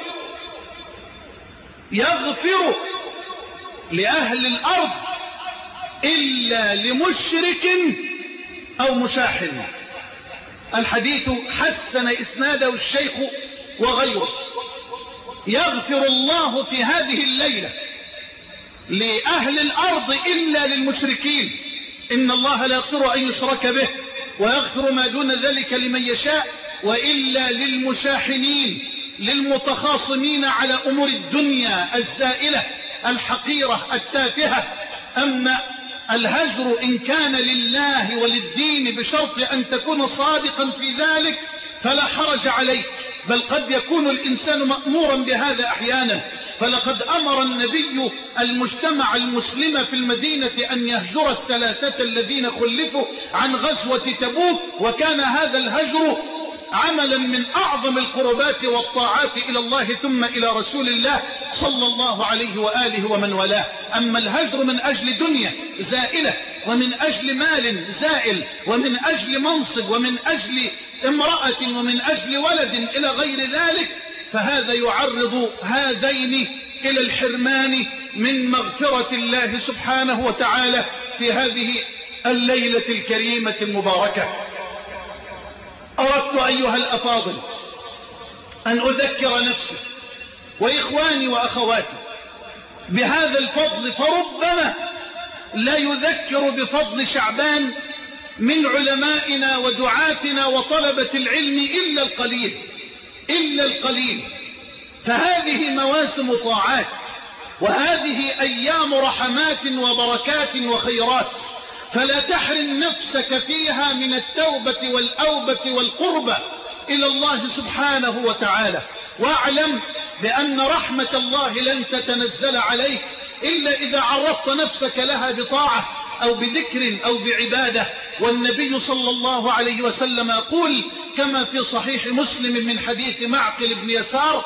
لأهل الأرض إلا لمشرك أو مشاحن. الحديث حسن إسناده الشيخ وغيره. يغفر الله في هذه الليلة لأهل الأرض إلا للمشركين. إن الله لا يغفر أن يشرك به ويغفر ما دون ذلك لمن يشاء، وإلا للمشاحنين للمتخاصمين على أمور الدنيا الزائلة الحقيرة التافهة. أما الهجر إن كان لله وللدين بشرط أن تكون صادقا في ذلك فلا حرج عليك، بل قد يكون الإنسان مأمورا بهذا أحيانا. فلقد أمر النبي المجتمع المسلم في المدينة أن يهجر الثلاثة الذين خلفوا عن غزوة تبوك، وكان هذا الهجر عملا من أعظم القربات والطاعات إلى الله ثم إلى رسول الله صلى الله عليه وآله ومن والاه. أما الهجر من أجل دنيا زائلة ومن أجل مال زائل ومن أجل منصب ومن أجل امرأة ومن أجل ولد إلى غير ذلك، فهذا يعرض هذين إلى الحرمان من مغفرة الله سبحانه وتعالى في هذه الليلة الكريمة المباركة. أردت أيها الأفاضل أن أذكر نفسي وإخواني وأخواتي بهذا الفضل، فربما لا يذكر بفضل شعبان من علمائنا ودعاتنا وطلبة العلم إلا القليل. فهذه مواسم طاعات، وهذه أيام رحمات وبركات وخيرات، فلا تحرم نفسك فيها من التوبة والأوبة والقربة إلى الله سبحانه وتعالى. واعلم بأن رحمة الله لن تتنزل عليك إلا إذا عرضت نفسك لها بطاعة أو بذكر أو بعبادة. والنبي صلى الله عليه وسلم يقول كما في صحيح مسلم من حديث معقل بن يسار: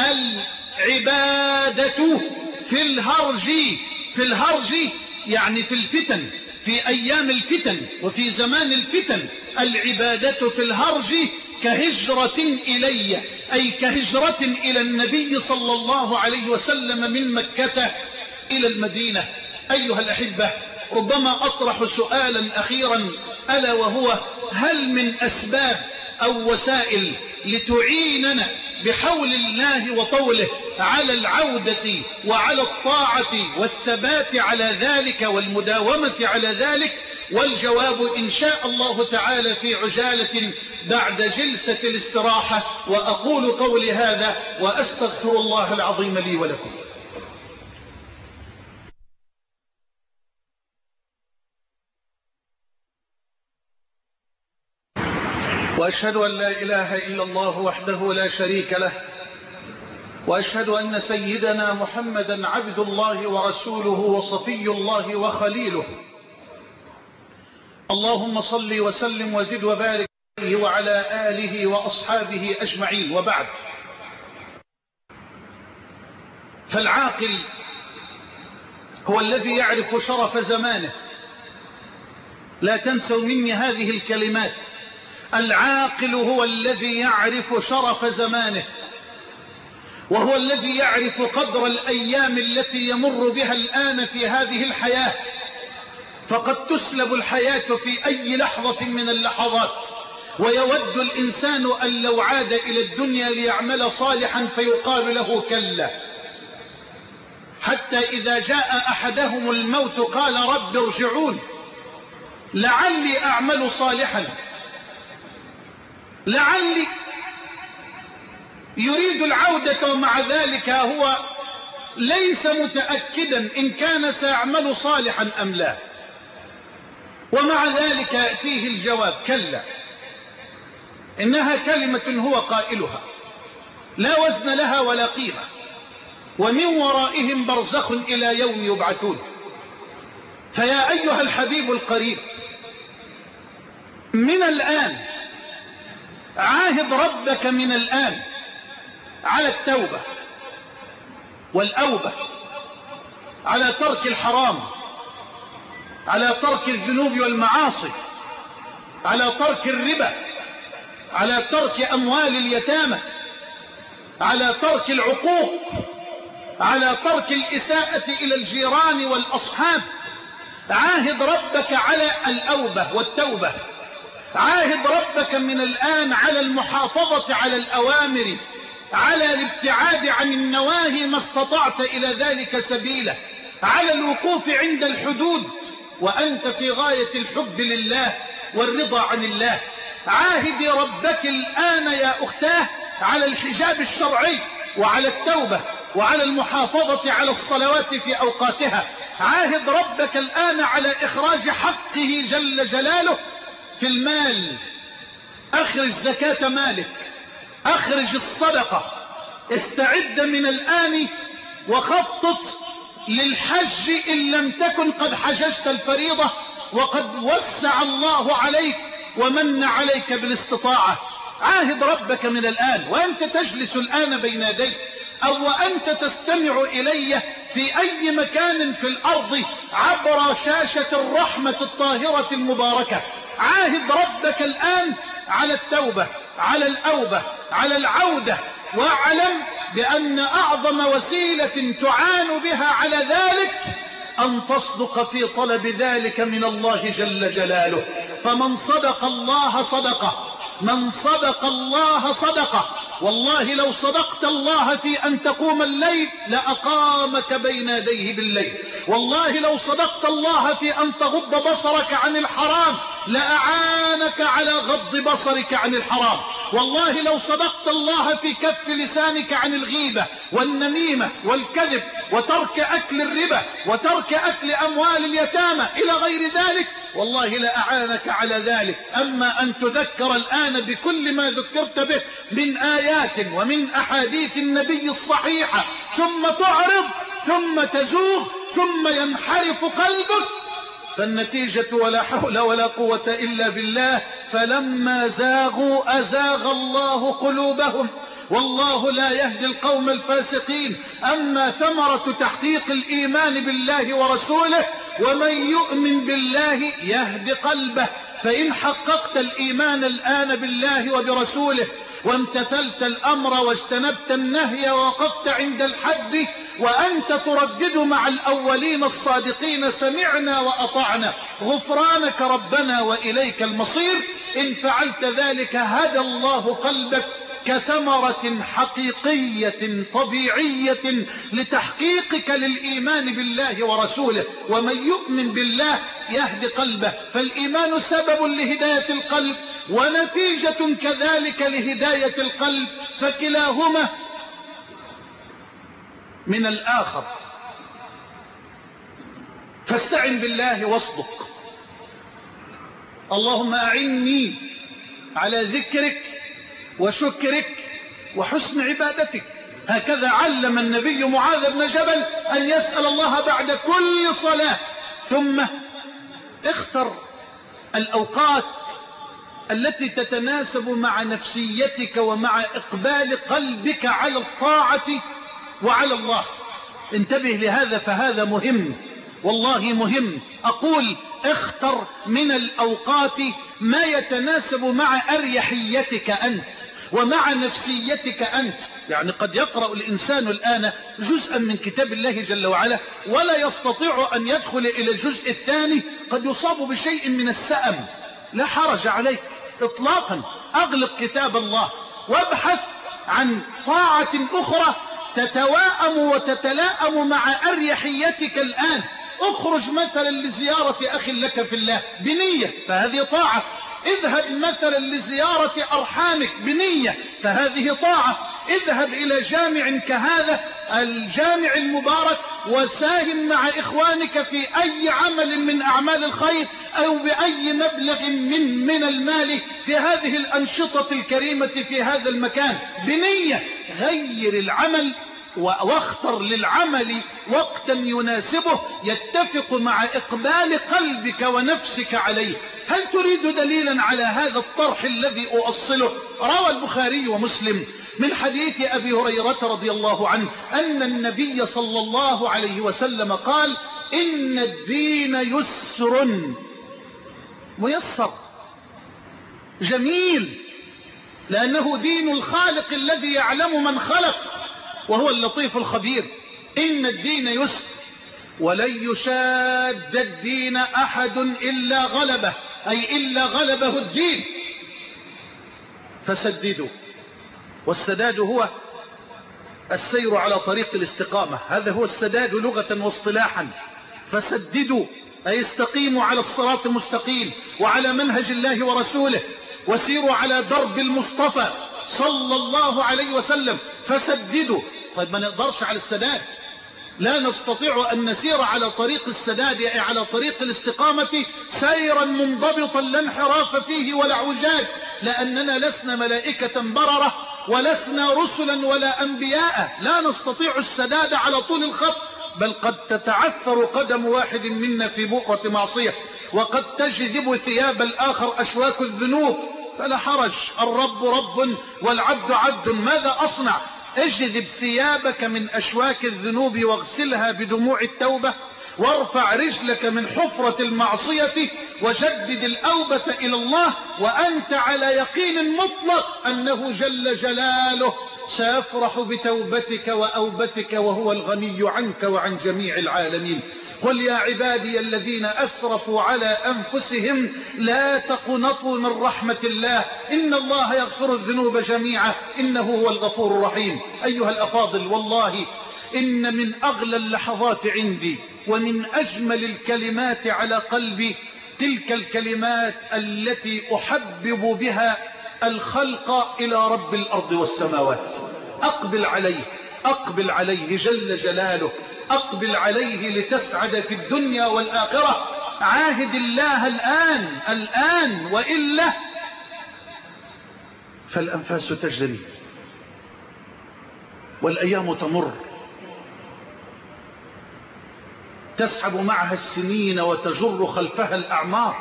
العبادة في الهرج يعني في الفتن، في أيام الفتن وفي زمان الفتن. العبادة في الهرج كهجرة إلي، أي كهجرة إلى النبي صلى الله عليه وسلم من مكة إلى المدينة. أيها الأحبة، ربما أطرح سؤالا أخيرا، ألا وهو: هل من أسباب أو وسائل لتعيننا بحول الله وطوله على العودة وعلى الطاعة والثبات على ذلك والمداومة على ذلك؟ والجواب إن شاء الله تعالى في عجالة بعد جلسة الاستراحة. وأقول قولي هذا وأستغفر الله العظيم لي ولكم. وأشهد أن لا إله إلا الله وحده لا شريك له، وأشهد أن سيدنا محمدا عبد الله ورسوله وصفي الله وخليله. اللهم صل وسلم وزد وبارك عليه وعلى آله وأصحابه أجمعين، وبعد. فالعاقل هو الذي يعرف شرف زمانه. لا تنسوا مني هذه الكلمات: العاقل هو الذي يعرف شرف زمانه، وهو الذي يعرف قدر الأيام التي يمر بها الآن في هذه الحياة. فقد تسلب الحياة في أي لحظة من اللحظات، ويود الإنسان أن لو عاد إلى الدنيا ليعمل صالحا فيقال له كلا، حتى إذا جاء أحدهم الموت قال رب ارجعون لعلي أعمل صالحا، لعلي يريد العودة، ومع ذلك هو ليس متأكدا إن كان سيعمل صالحا أم لا، ومع ذلك يأتيه الجواب كلا. إنها كلمة هو قائلها لا وزن لها ولا قيمة، ومن ورائهم برزخ إلى يوم يبعثون. فيا أيها الحبيب القريب، من الآن عاهد ربك من الآن على التوبة والأوبة، على ترك الحرام على ترك الذنوب والمعاصي، على ترك الربا، على ترك أموال اليتامى، على ترك العقوق، على ترك الإساءة إلى الجيران والأصحاب. عاهد ربك على الأوبة والتوبة، عاهد ربك من الآن على المحافظة على الأوامر، على الابتعاد عن النواهي ما استطعت إلى ذلك سبيلا، على الوقوف عند الحدود وأنت في غاية الحب لله والرضا عن الله. عاهدي ربك الآن يا أختاه على الحجاب الشرعي وعلى التوبة وعلى المحافظة على الصلوات في أوقاتها. عاهد ربك الآن على إخراج حقه جل جلاله في المال. أخرج زكاة مالك، أخرج الصدقة، استعد من الآن وخطط للحج إن لم تكن قد حججت الفريضة وقد وسع الله عليك ومن عليك بالاستطاعة. عاهد ربك من الآن وأنت تجلس الآن بين يدي أو وأنت تستمع إلي في أي مكان في الأرض عبر شاشة الرحمة الطاهرة المباركة. عاهد ربك الآن على التوبة، على الأوبة، على العودة، واعلم بأن أعظم وسيلة تعان بها على ذلك أن تصدق في طلب ذلك من الله جل جلاله. فمن صدق الله صدقه، من صدق الله صدقه. والله لو صدقت الله في أن تقوم الليل لأقامك بين يديه بالليل. والله لو صدقت الله في أن تغض بصرك عن الحرام لأعانك على غض بصرك عن الحرام. والله لو صدقت الله في كف لسانك عن الغيبة والنميمة والكذب وترك أكل الربا وترك أكل أموال اليتامى إلى غير ذلك والله لأعانك على ذلك. أما أن تذكر الآن بكل ما ذكرت به من آيات ومن أحاديث النبي الصحيحة ثم تعرض ثم تزوغ ثم ينحرف قلبك، فالنتيجة ولا حول ولا قوة إلا بالله. فلما زاغوا أزاغ الله قلوبهم والله لا يهدي القوم الفاسقين. أما ثمرة تحقيق الإيمان بالله ورسوله ومن يؤمن بالله يهدي قلبه. فإن حققت الإيمان الآن بالله وبرسوله وامتثلت الأمر واجتنبت النهي ووقفت عند الحد وأنت تردد مع الأولين الصادقين سمعنا وأطعنا غفرانك ربنا وإليك المصير، إن فعلت ذلك هدى الله قلبك كثمرة حقيقية طبيعية لتحقيقك للإيمان بالله ورسوله. ومن يؤمن بالله يهدي قلبه. فالإيمان سبب لهداية القلب ونتيجة كذلك لهداية القلب، فكلاهما من الآخر. فاستعن بالله واصدق. اللهم أعني على ذكرك وشكرك وحسن عبادتك. هكذا علم النبي معاذ بن جبل أن يسأل الله بعد كل صلاة. ثم اختر الأوقات التي تتناسب مع نفسيتك ومع إقبال قلبك على الطاعة وعلى الله. انتبه لهذا فهذا مهم والله مهم. أقول اختر من الأوقات ما يتناسب مع أريحيتك أنت ومع نفسيتك أنت. يعني قد يقرأ الإنسان الآن جزءا من كتاب الله جل وعلا ولا يستطيع أن يدخل إلى الجزء الثاني، قد يصاب بشيء من السأم. لا حرج عليك إطلاقا، أغلق كتاب الله وابحث عن طاعة أخرى تتواءم وتتلاءم مع أريحيتك الآن. اخرج مثلا لزيارة أخ لك في الله بنية فهذه طاعة. اذهب مثلا لزيارة أرحامك بنية فهذه طاعة. اذهب إلى جامع كهذا الجامع المبارك وساهم مع إخوانك في أي عمل من أعمال الخير أو بأي مبلغ من المال في هذه الأنشطة الكريمة في هذا المكان بنية. غير العمل واختر للعمل وقتا يناسبه يتفق مع إقبال قلبك ونفسك عليه. هل تريد دليلا على هذا الطرح الذي أؤصله؟ روى البخاري ومسلم من حديث أبي هريرة رضي الله عنه أن النبي صلى الله عليه وسلم قال: إن الدين يسر ميسر جميل، لأنه دين الخالق الذي يعلم من خلق وهو اللطيف الخبير. إن الدين يسر ولن يشاد الدين أحد إلا غلبه، أي إلا غلبه الدين. فسددوا، والسداد هو السير على طريق الاستقامة، هذا هو السداد لغة واصطلاحا. فسددوا أي استقيموا على الصراط المستقيم وعلى منهج الله ورسوله، وسيروا على درب المصطفى صلى الله عليه وسلم. فسددوا. طيب ما نقدرش على السداد، لا نستطيع أن نسير على طريق السداد، يعني على طريق الاستقامة سيرا منضبطا لا انحراف فيه ولا اعوجاج، لأننا لسنا ملائكة بررة ولسنا رسلا ولا أنبياء، لا نستطيع السداد على طول الخط، بل قد تتعثر قدم واحد منا في بؤرة معصية، وقد تجذب ثياب الآخر أشواك الذنوب. فلا حرج، الرب رب والعبد عبد، ماذا أصنع؟ اجذب ثيابك من أشواك الذنوب واغسلها بدموع التوبة، وارفع رجلك من حفرة المعصية وجدد الأوبة إلى الله، وأنت على يقين مطلق أنه جل جلاله سيفرح بتوبتك وأوبتك، وهو الغني عنك وعن جميع العالمين. قل يا عبادي الذين أسرفوا على أنفسهم لا تقنطوا من رحمة الله، إن الله يغفر الذنوب جميعا إنه هو الغفور الرحيم. أيها الأفاضل، والله إن من أغلى اللحظات عندي ومن أجمل الكلمات على قلبي تلك الكلمات التي أحبب بها الخلق إلى رب الأرض والسماوات. أقبل عليه، أقبل عليه جل جلاله، أقبل عليه لتسعد في الدنيا والآخرة. عاهد الله الآن وإلا فالأنفاس تجري والأيام تمر، تسحب معها السنين وتجر خلفها الأعمار،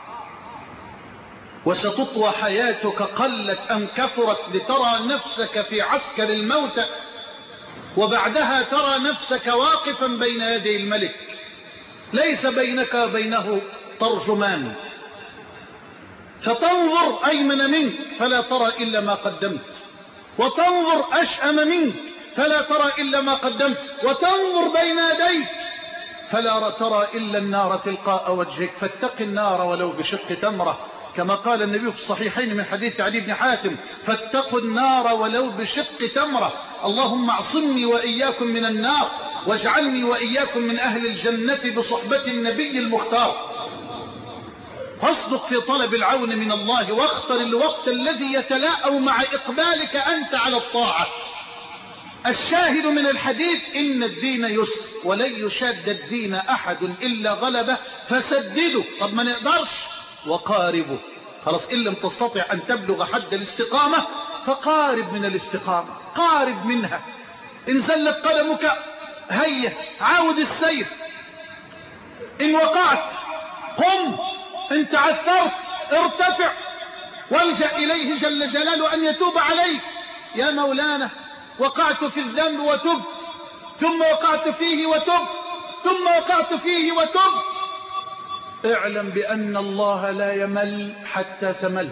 وستطوى حياتك قلت أم كثرت لترى نفسك في عسكر الموت، وبعدها ترى نفسك واقفا بين يدي الملك ليس بينك وبينه ترجمان، فتنظر أيمن منك فلا ترى إلا ما قدمت، وتنظر أشأم منك فلا ترى إلا ما قدمت، وتنظر بين يديك فلا ترى إلا النار تلقاء وجهك. فاتق النار ولو بشق تمرة، كما قال النبي في الصحيحين من حديث عدي بن حاتم: فاتقوا النار ولو بشق تمرة. اللهم اعصمني وإياكم من النار، واجعلني وإياكم من أهل الجنة بصحبة النبي المختار. فاصدق في طلب العون من الله، واختر الوقت الذي يتلاءم مع إقبالك أنت على الطاعة. الشاهد من الحديث: إن الدين يسر ولن يشاد الدين أحد إلا غلبه، فسددوا. طب ما نقدرش، وقاربوا. خلاص، إن لم تستطع أن تبلغ حد الاستقامة فقارب من الاستقامة، قارب منها. إن زلت قدمك هيا عاود السير، إن وقعت قم، إن تعثرت ارتفع، والجأ إليه جل جلاله أن يتوب عليك. يا مولانا، وقعت في الذنب وتبت، ثم وقعت فيه وتبت، ثم وقعت فيه وتبت. اعلم بأن الله لا يمل حتى تمل.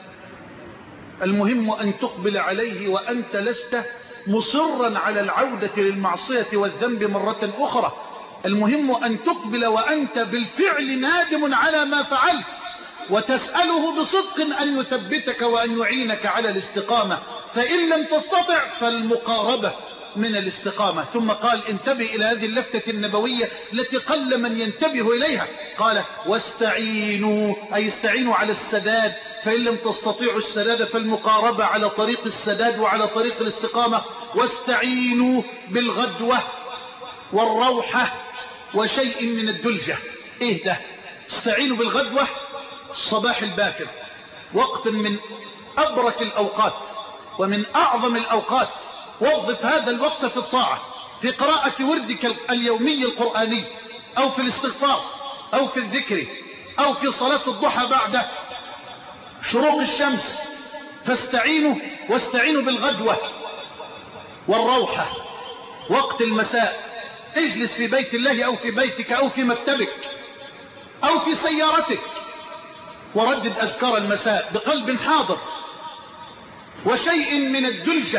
المهم أن تقبل عليه وأنت لست مصرا على العودة للمعصية والذنب مرة أخرى. المهم أن تقبل وأنت بالفعل نادم على ما فعلت، وتسأله بصدق أن يثبتك وأن يعينك على الاستقامة. فإن لم تستطع فالمقاربة من الاستقامة. ثم قال: انتبه إلى هذه اللفتة النبوية التي قل من ينتبه إليها. قال: واستعينوا، أي استعينوا على السداد. فإن لم تستطيعوا السداد فالمقاربة على طريق السداد وعلى طريق الاستقامة. واستعينوا بالغدوة والروحة وشيء من الدلجة. إيه ده؟ استعينوا بالغدوة، الصباح الباكر، وقت من أبرك الأوقات ومن أعظم الأوقات. وظف هذا الوقت في الطاعة، في قراءة وردك اليومي القرآني، أو في الاستغفار، أو في الذكر، أو في صلاة الضحى بعد شروق الشمس. فاستعينوا، واستعينوا بالغدوة والروحة، وقت المساء، اجلس في بيت الله أو في بيتك أو في مكتبك أو في سيارتك وردد أذكار المساء بقلب حاضر وشيء من الدلجة.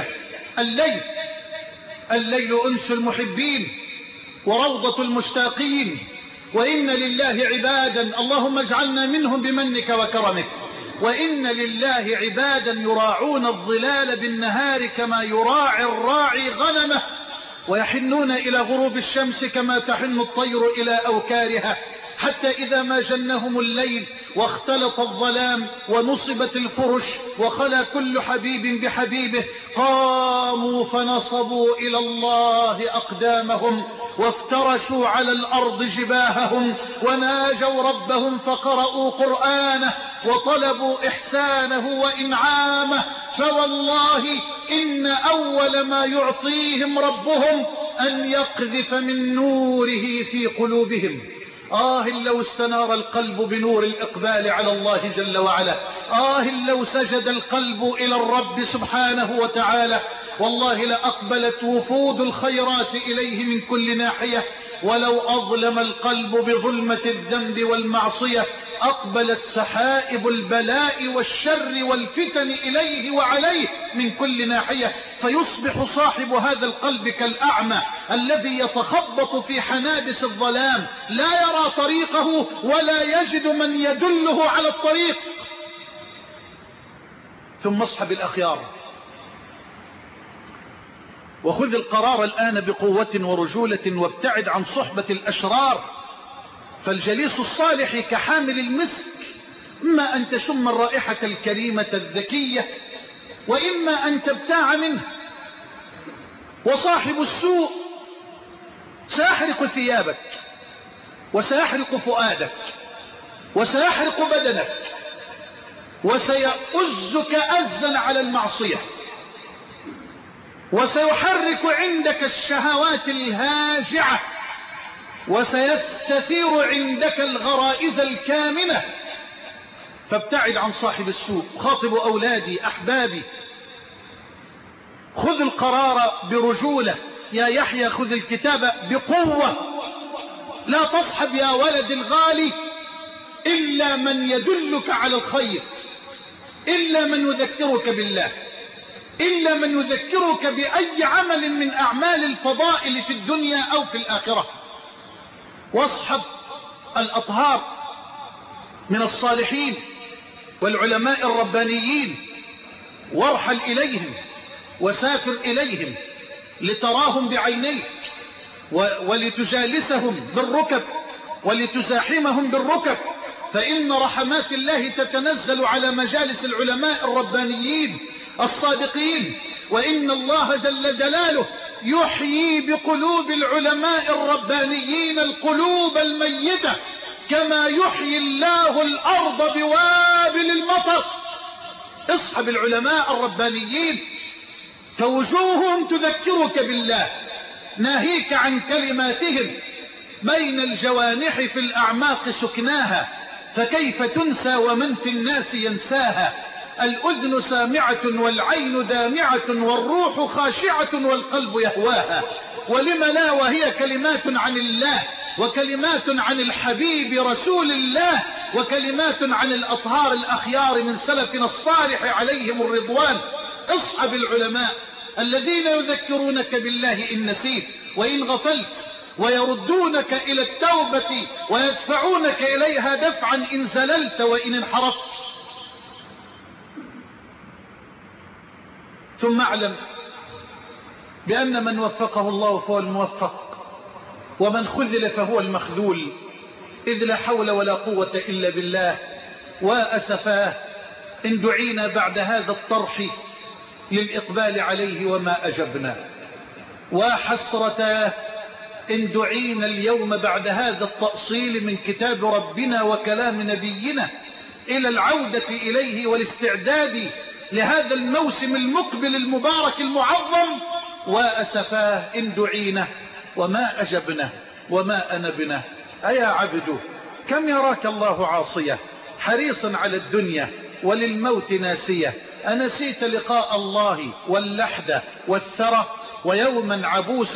الليل أنس المحبين وروضة المشتاقين، وإن لله عبادا اللهم اجعلنا منهم بمنك وكرمك، وإن لله عبادا يراعون الظلال بالنهار كما يراعي الراعي غنمه، ويحنون إلى غروب الشمس كما تحن الطير إلى أوكارها، حتى إذا ما جنهم الليل واختلط الظلام ونصبت الفرش وخلى كل حبيب بحبيبه، قاموا فنصبوا إلى الله أقدامهم وافترشوا على الأرض جباههم وناجوا ربهم فقرأوا قرآنه وطلبوا إحسانه وإنعامه، فوالله إن أول ما يعطيهم ربهم أن يقذف من نوره في قلوبهم. لو استنار القلب بنور الإقبال على الله جل وعلا، لو سجد القلب إلى الرب سبحانه وتعالى، والله لأقبلت وفود الخيرات إليه من كل ناحية. ولو أظلم القلب بظلمة الذنب والمعصية أقبلت سحائب البلاء والشر والفتن إليه وعليه من كل ناحية، فيصبح صاحب هذا القلب كالأعمى الذي يتخبط في حنادس الظلام، لا يرى طريقه ولا يجد من يدله على الطريق. ثم اصحب الأخيار وخذ القرار الآن بقوة ورجولة وابتعد عن صحبة الأشرار، فالجليس الصالح كحامل المسك، إما أن تشم الرائحة الكريمة الذكية وإما أن تبتاع منه. وصاحب السوء سيحرق ثيابك وسيحرق فؤادك وسيحرق بدنك وسيؤزك أزا على المعصية، وسيحرك عندك الشهوات الهاجعة، وسيستثير عندك الغرائز الكامنة. فابتعد عن صاحب السوء. خاطب أولادي أحبابي، خذ القرار برجولة. يا يحيى خذ الكتاب بقوة، لا تصحب يا ولد الغالي إلا من يدلك على الخير، إلا من يذكرك بالله، إلا من يذكرك بأي عمل من أعمال الفضائل في الدنيا أو في الآخرة. واصحب الأطهار من الصالحين والعلماء الربانيين، وارحل إليهم وسافر إليهم لتراهم بعينيك ولتجالسهم بالركب ولتزاحمهم بالركب، فإن رحمات الله تتنزل على مجالس العلماء الربانيين الصادقين، وإن الله جل جلاله يحيي بقلوب العلماء الربانيين القلوب الميتة كما يحيي الله الأرض بوابل المطر. اصحب العلماء الربانيين فوجوههم تذكرك بالله، ناهيك عن كلماتهم بين الجوانح في الأعماق سكناها، فكيف تنسى ومن في الناس ينساها. الأذن سامعة والعين دامعة والروح خاشعة والقلب يهواها، ولم لا وهي كلمات عن الله وكلمات عن الحبيب رسول الله وكلمات عن الأطهار الأخيار من سلفنا الصالح عليهم الرضوان. اصحب العلماء الذين يذكرونك بالله إن نسيت وإن غفلت، ويردونك إلى التوبة ويدفعونك إليها دفعا إن زللت وإن انحرفت. ثم اعلم بأن من وفقه الله فهو الموفق، ومن خذل فهو المخذول، إذ لا حول ولا قوة إلا بالله. وأسفاه إن دعينا بعد هذا الطرح للإقبال عليه وما أجبنا، وحسرتاه إن دعينا اليوم بعد هذا التأصيل من كتاب ربنا وكلام نبينا إلى العودة إليه والاستعداد لهذا الموسم المقبل المبارك المعظم، وأسفاه إن دعينا وما أجبنا وما أنبنا. أيا عبد كم يراك الله عاصية حريصا على الدنيا وللموت ناسية، أنسيت لقاء الله واللحد والثرى ويوما عبوسا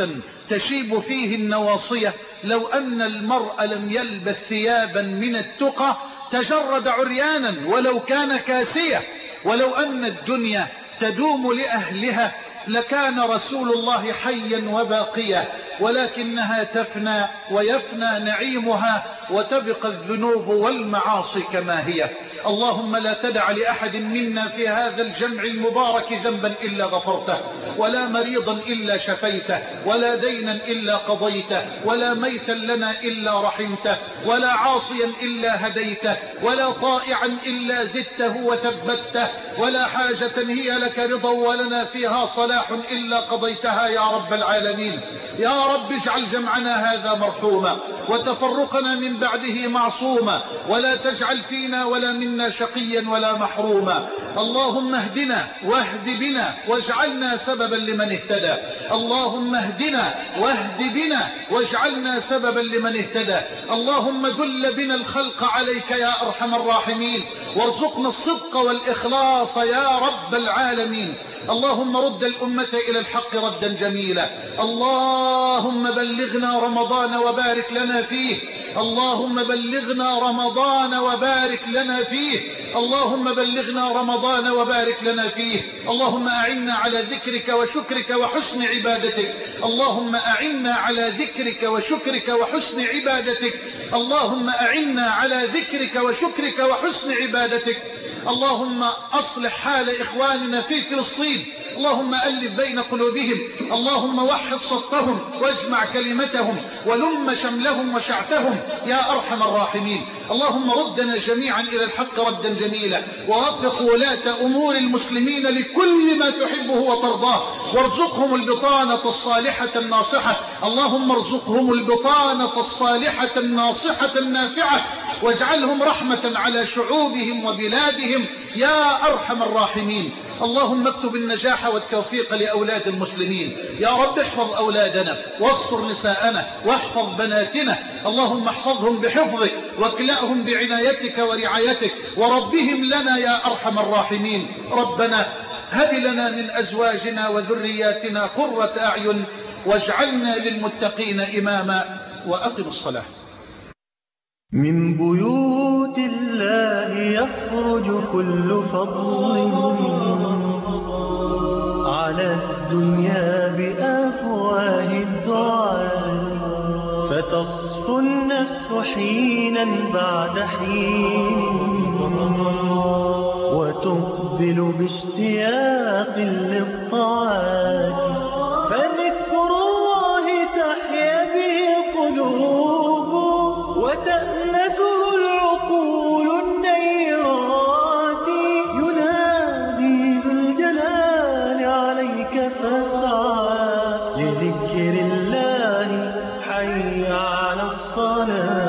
تشيب فيه النواصية. لو أن المرء لم يلبس ثيابا من التقى تجرد عريانا ولو كان كاسية. ولو أن الدنيا تدوم لأهلها لكان رسول الله حيا وباقيا، ولكنها تفنى ويفنى نعيمها وتبقى الذنوب والمعاصي كما هي. اللهم لا تدع لأحد منا في هذا الجمع المبارك ذنبا إلا غفرته، ولا مريضا إلا شفيته، ولا دينا إلا قضيته، ولا ميتا لنا إلا رحمته، ولا عاصيا إلا هديته، ولا طائعا إلا زدته وثبته، ولا حاجة هي لك رضا ولنا فيها صلاح إلا قضيتها يا رب العالمين. يا رب اجعل جمعنا هذا مرحوما وتفرقنا من بعده معصوما، ولا تجعل فينا ولا منا شقيا ولا محروما. اللهم اهدنا واهد بنا واجعلنا سببا لمن اهتدى. اللهم اهدنا واهد بنا واجعلنا سببا لمن اهتدى. اللهم ذل بنا الخلق عليك يا أرحم الراحمين، وارزقنا الصدق والإخلاص يا رب العالمين. اللهم رد الأمة إلى الحق ردا جميلا. اللهم بلغنا رمضان وبارك لنا فيه. اللهم بلغنا رمضان وبارك لنا فيه. اللهم بلغنا رمضان وبارك لنا فيه. اللهم أعنا على ذكرك وشكرك وحسن عبادتك. اللهم أعنا على ذكرك وشكرك وحسن عبادتك. اللهم أعنا على ذكرك وشكرك وحسن عبادتك. اللهم أصلح حال إخواننا في فلسطين. اللهم ألف بين قلوبهم. اللهم وحد صفهم واجمع كلمتهم ولم شملهم وشعتهم يا أرحم الراحمين. اللهم ردنا جميعا إلى الحق ردا جميلا، ووفق ولاة أمور المسلمين لكل ما تحبه وترضاه، وارزقهم البطانة الصالحة الناصحة. اللهم ارزقهم البطانة الصالحة الناصحة النافعة، واجعلهم رحمة على شعوبهم وبلادهم يا أرحم الراحمين. اللهم اكتب النجاح والتوفيق لأولاد المسلمين. يا رب احفظ أولادنا واستر نساءنا واحفظ بناتنا. اللهم احفظهم بحفظك واكلأهم بعنايتك ورعايتك وربهم لنا يا أرحم الراحمين. ربنا هب لنا من أزواجنا وذرياتنا قرة أعين واجعلنا للمتقين إماما. وأقم الصلاة. من بيوت الله يخرج كل فضل على الدنيا بأفواه الدعاء، فتصفو النفس حينا بعد حين وتقبل باشتياق للطاعات، فذكر الله تحيا به قلوب وتأنسه العقول النيرات. ينادي ذو الجلال عليك فاسعى لذكر الله، حي على الصلاة.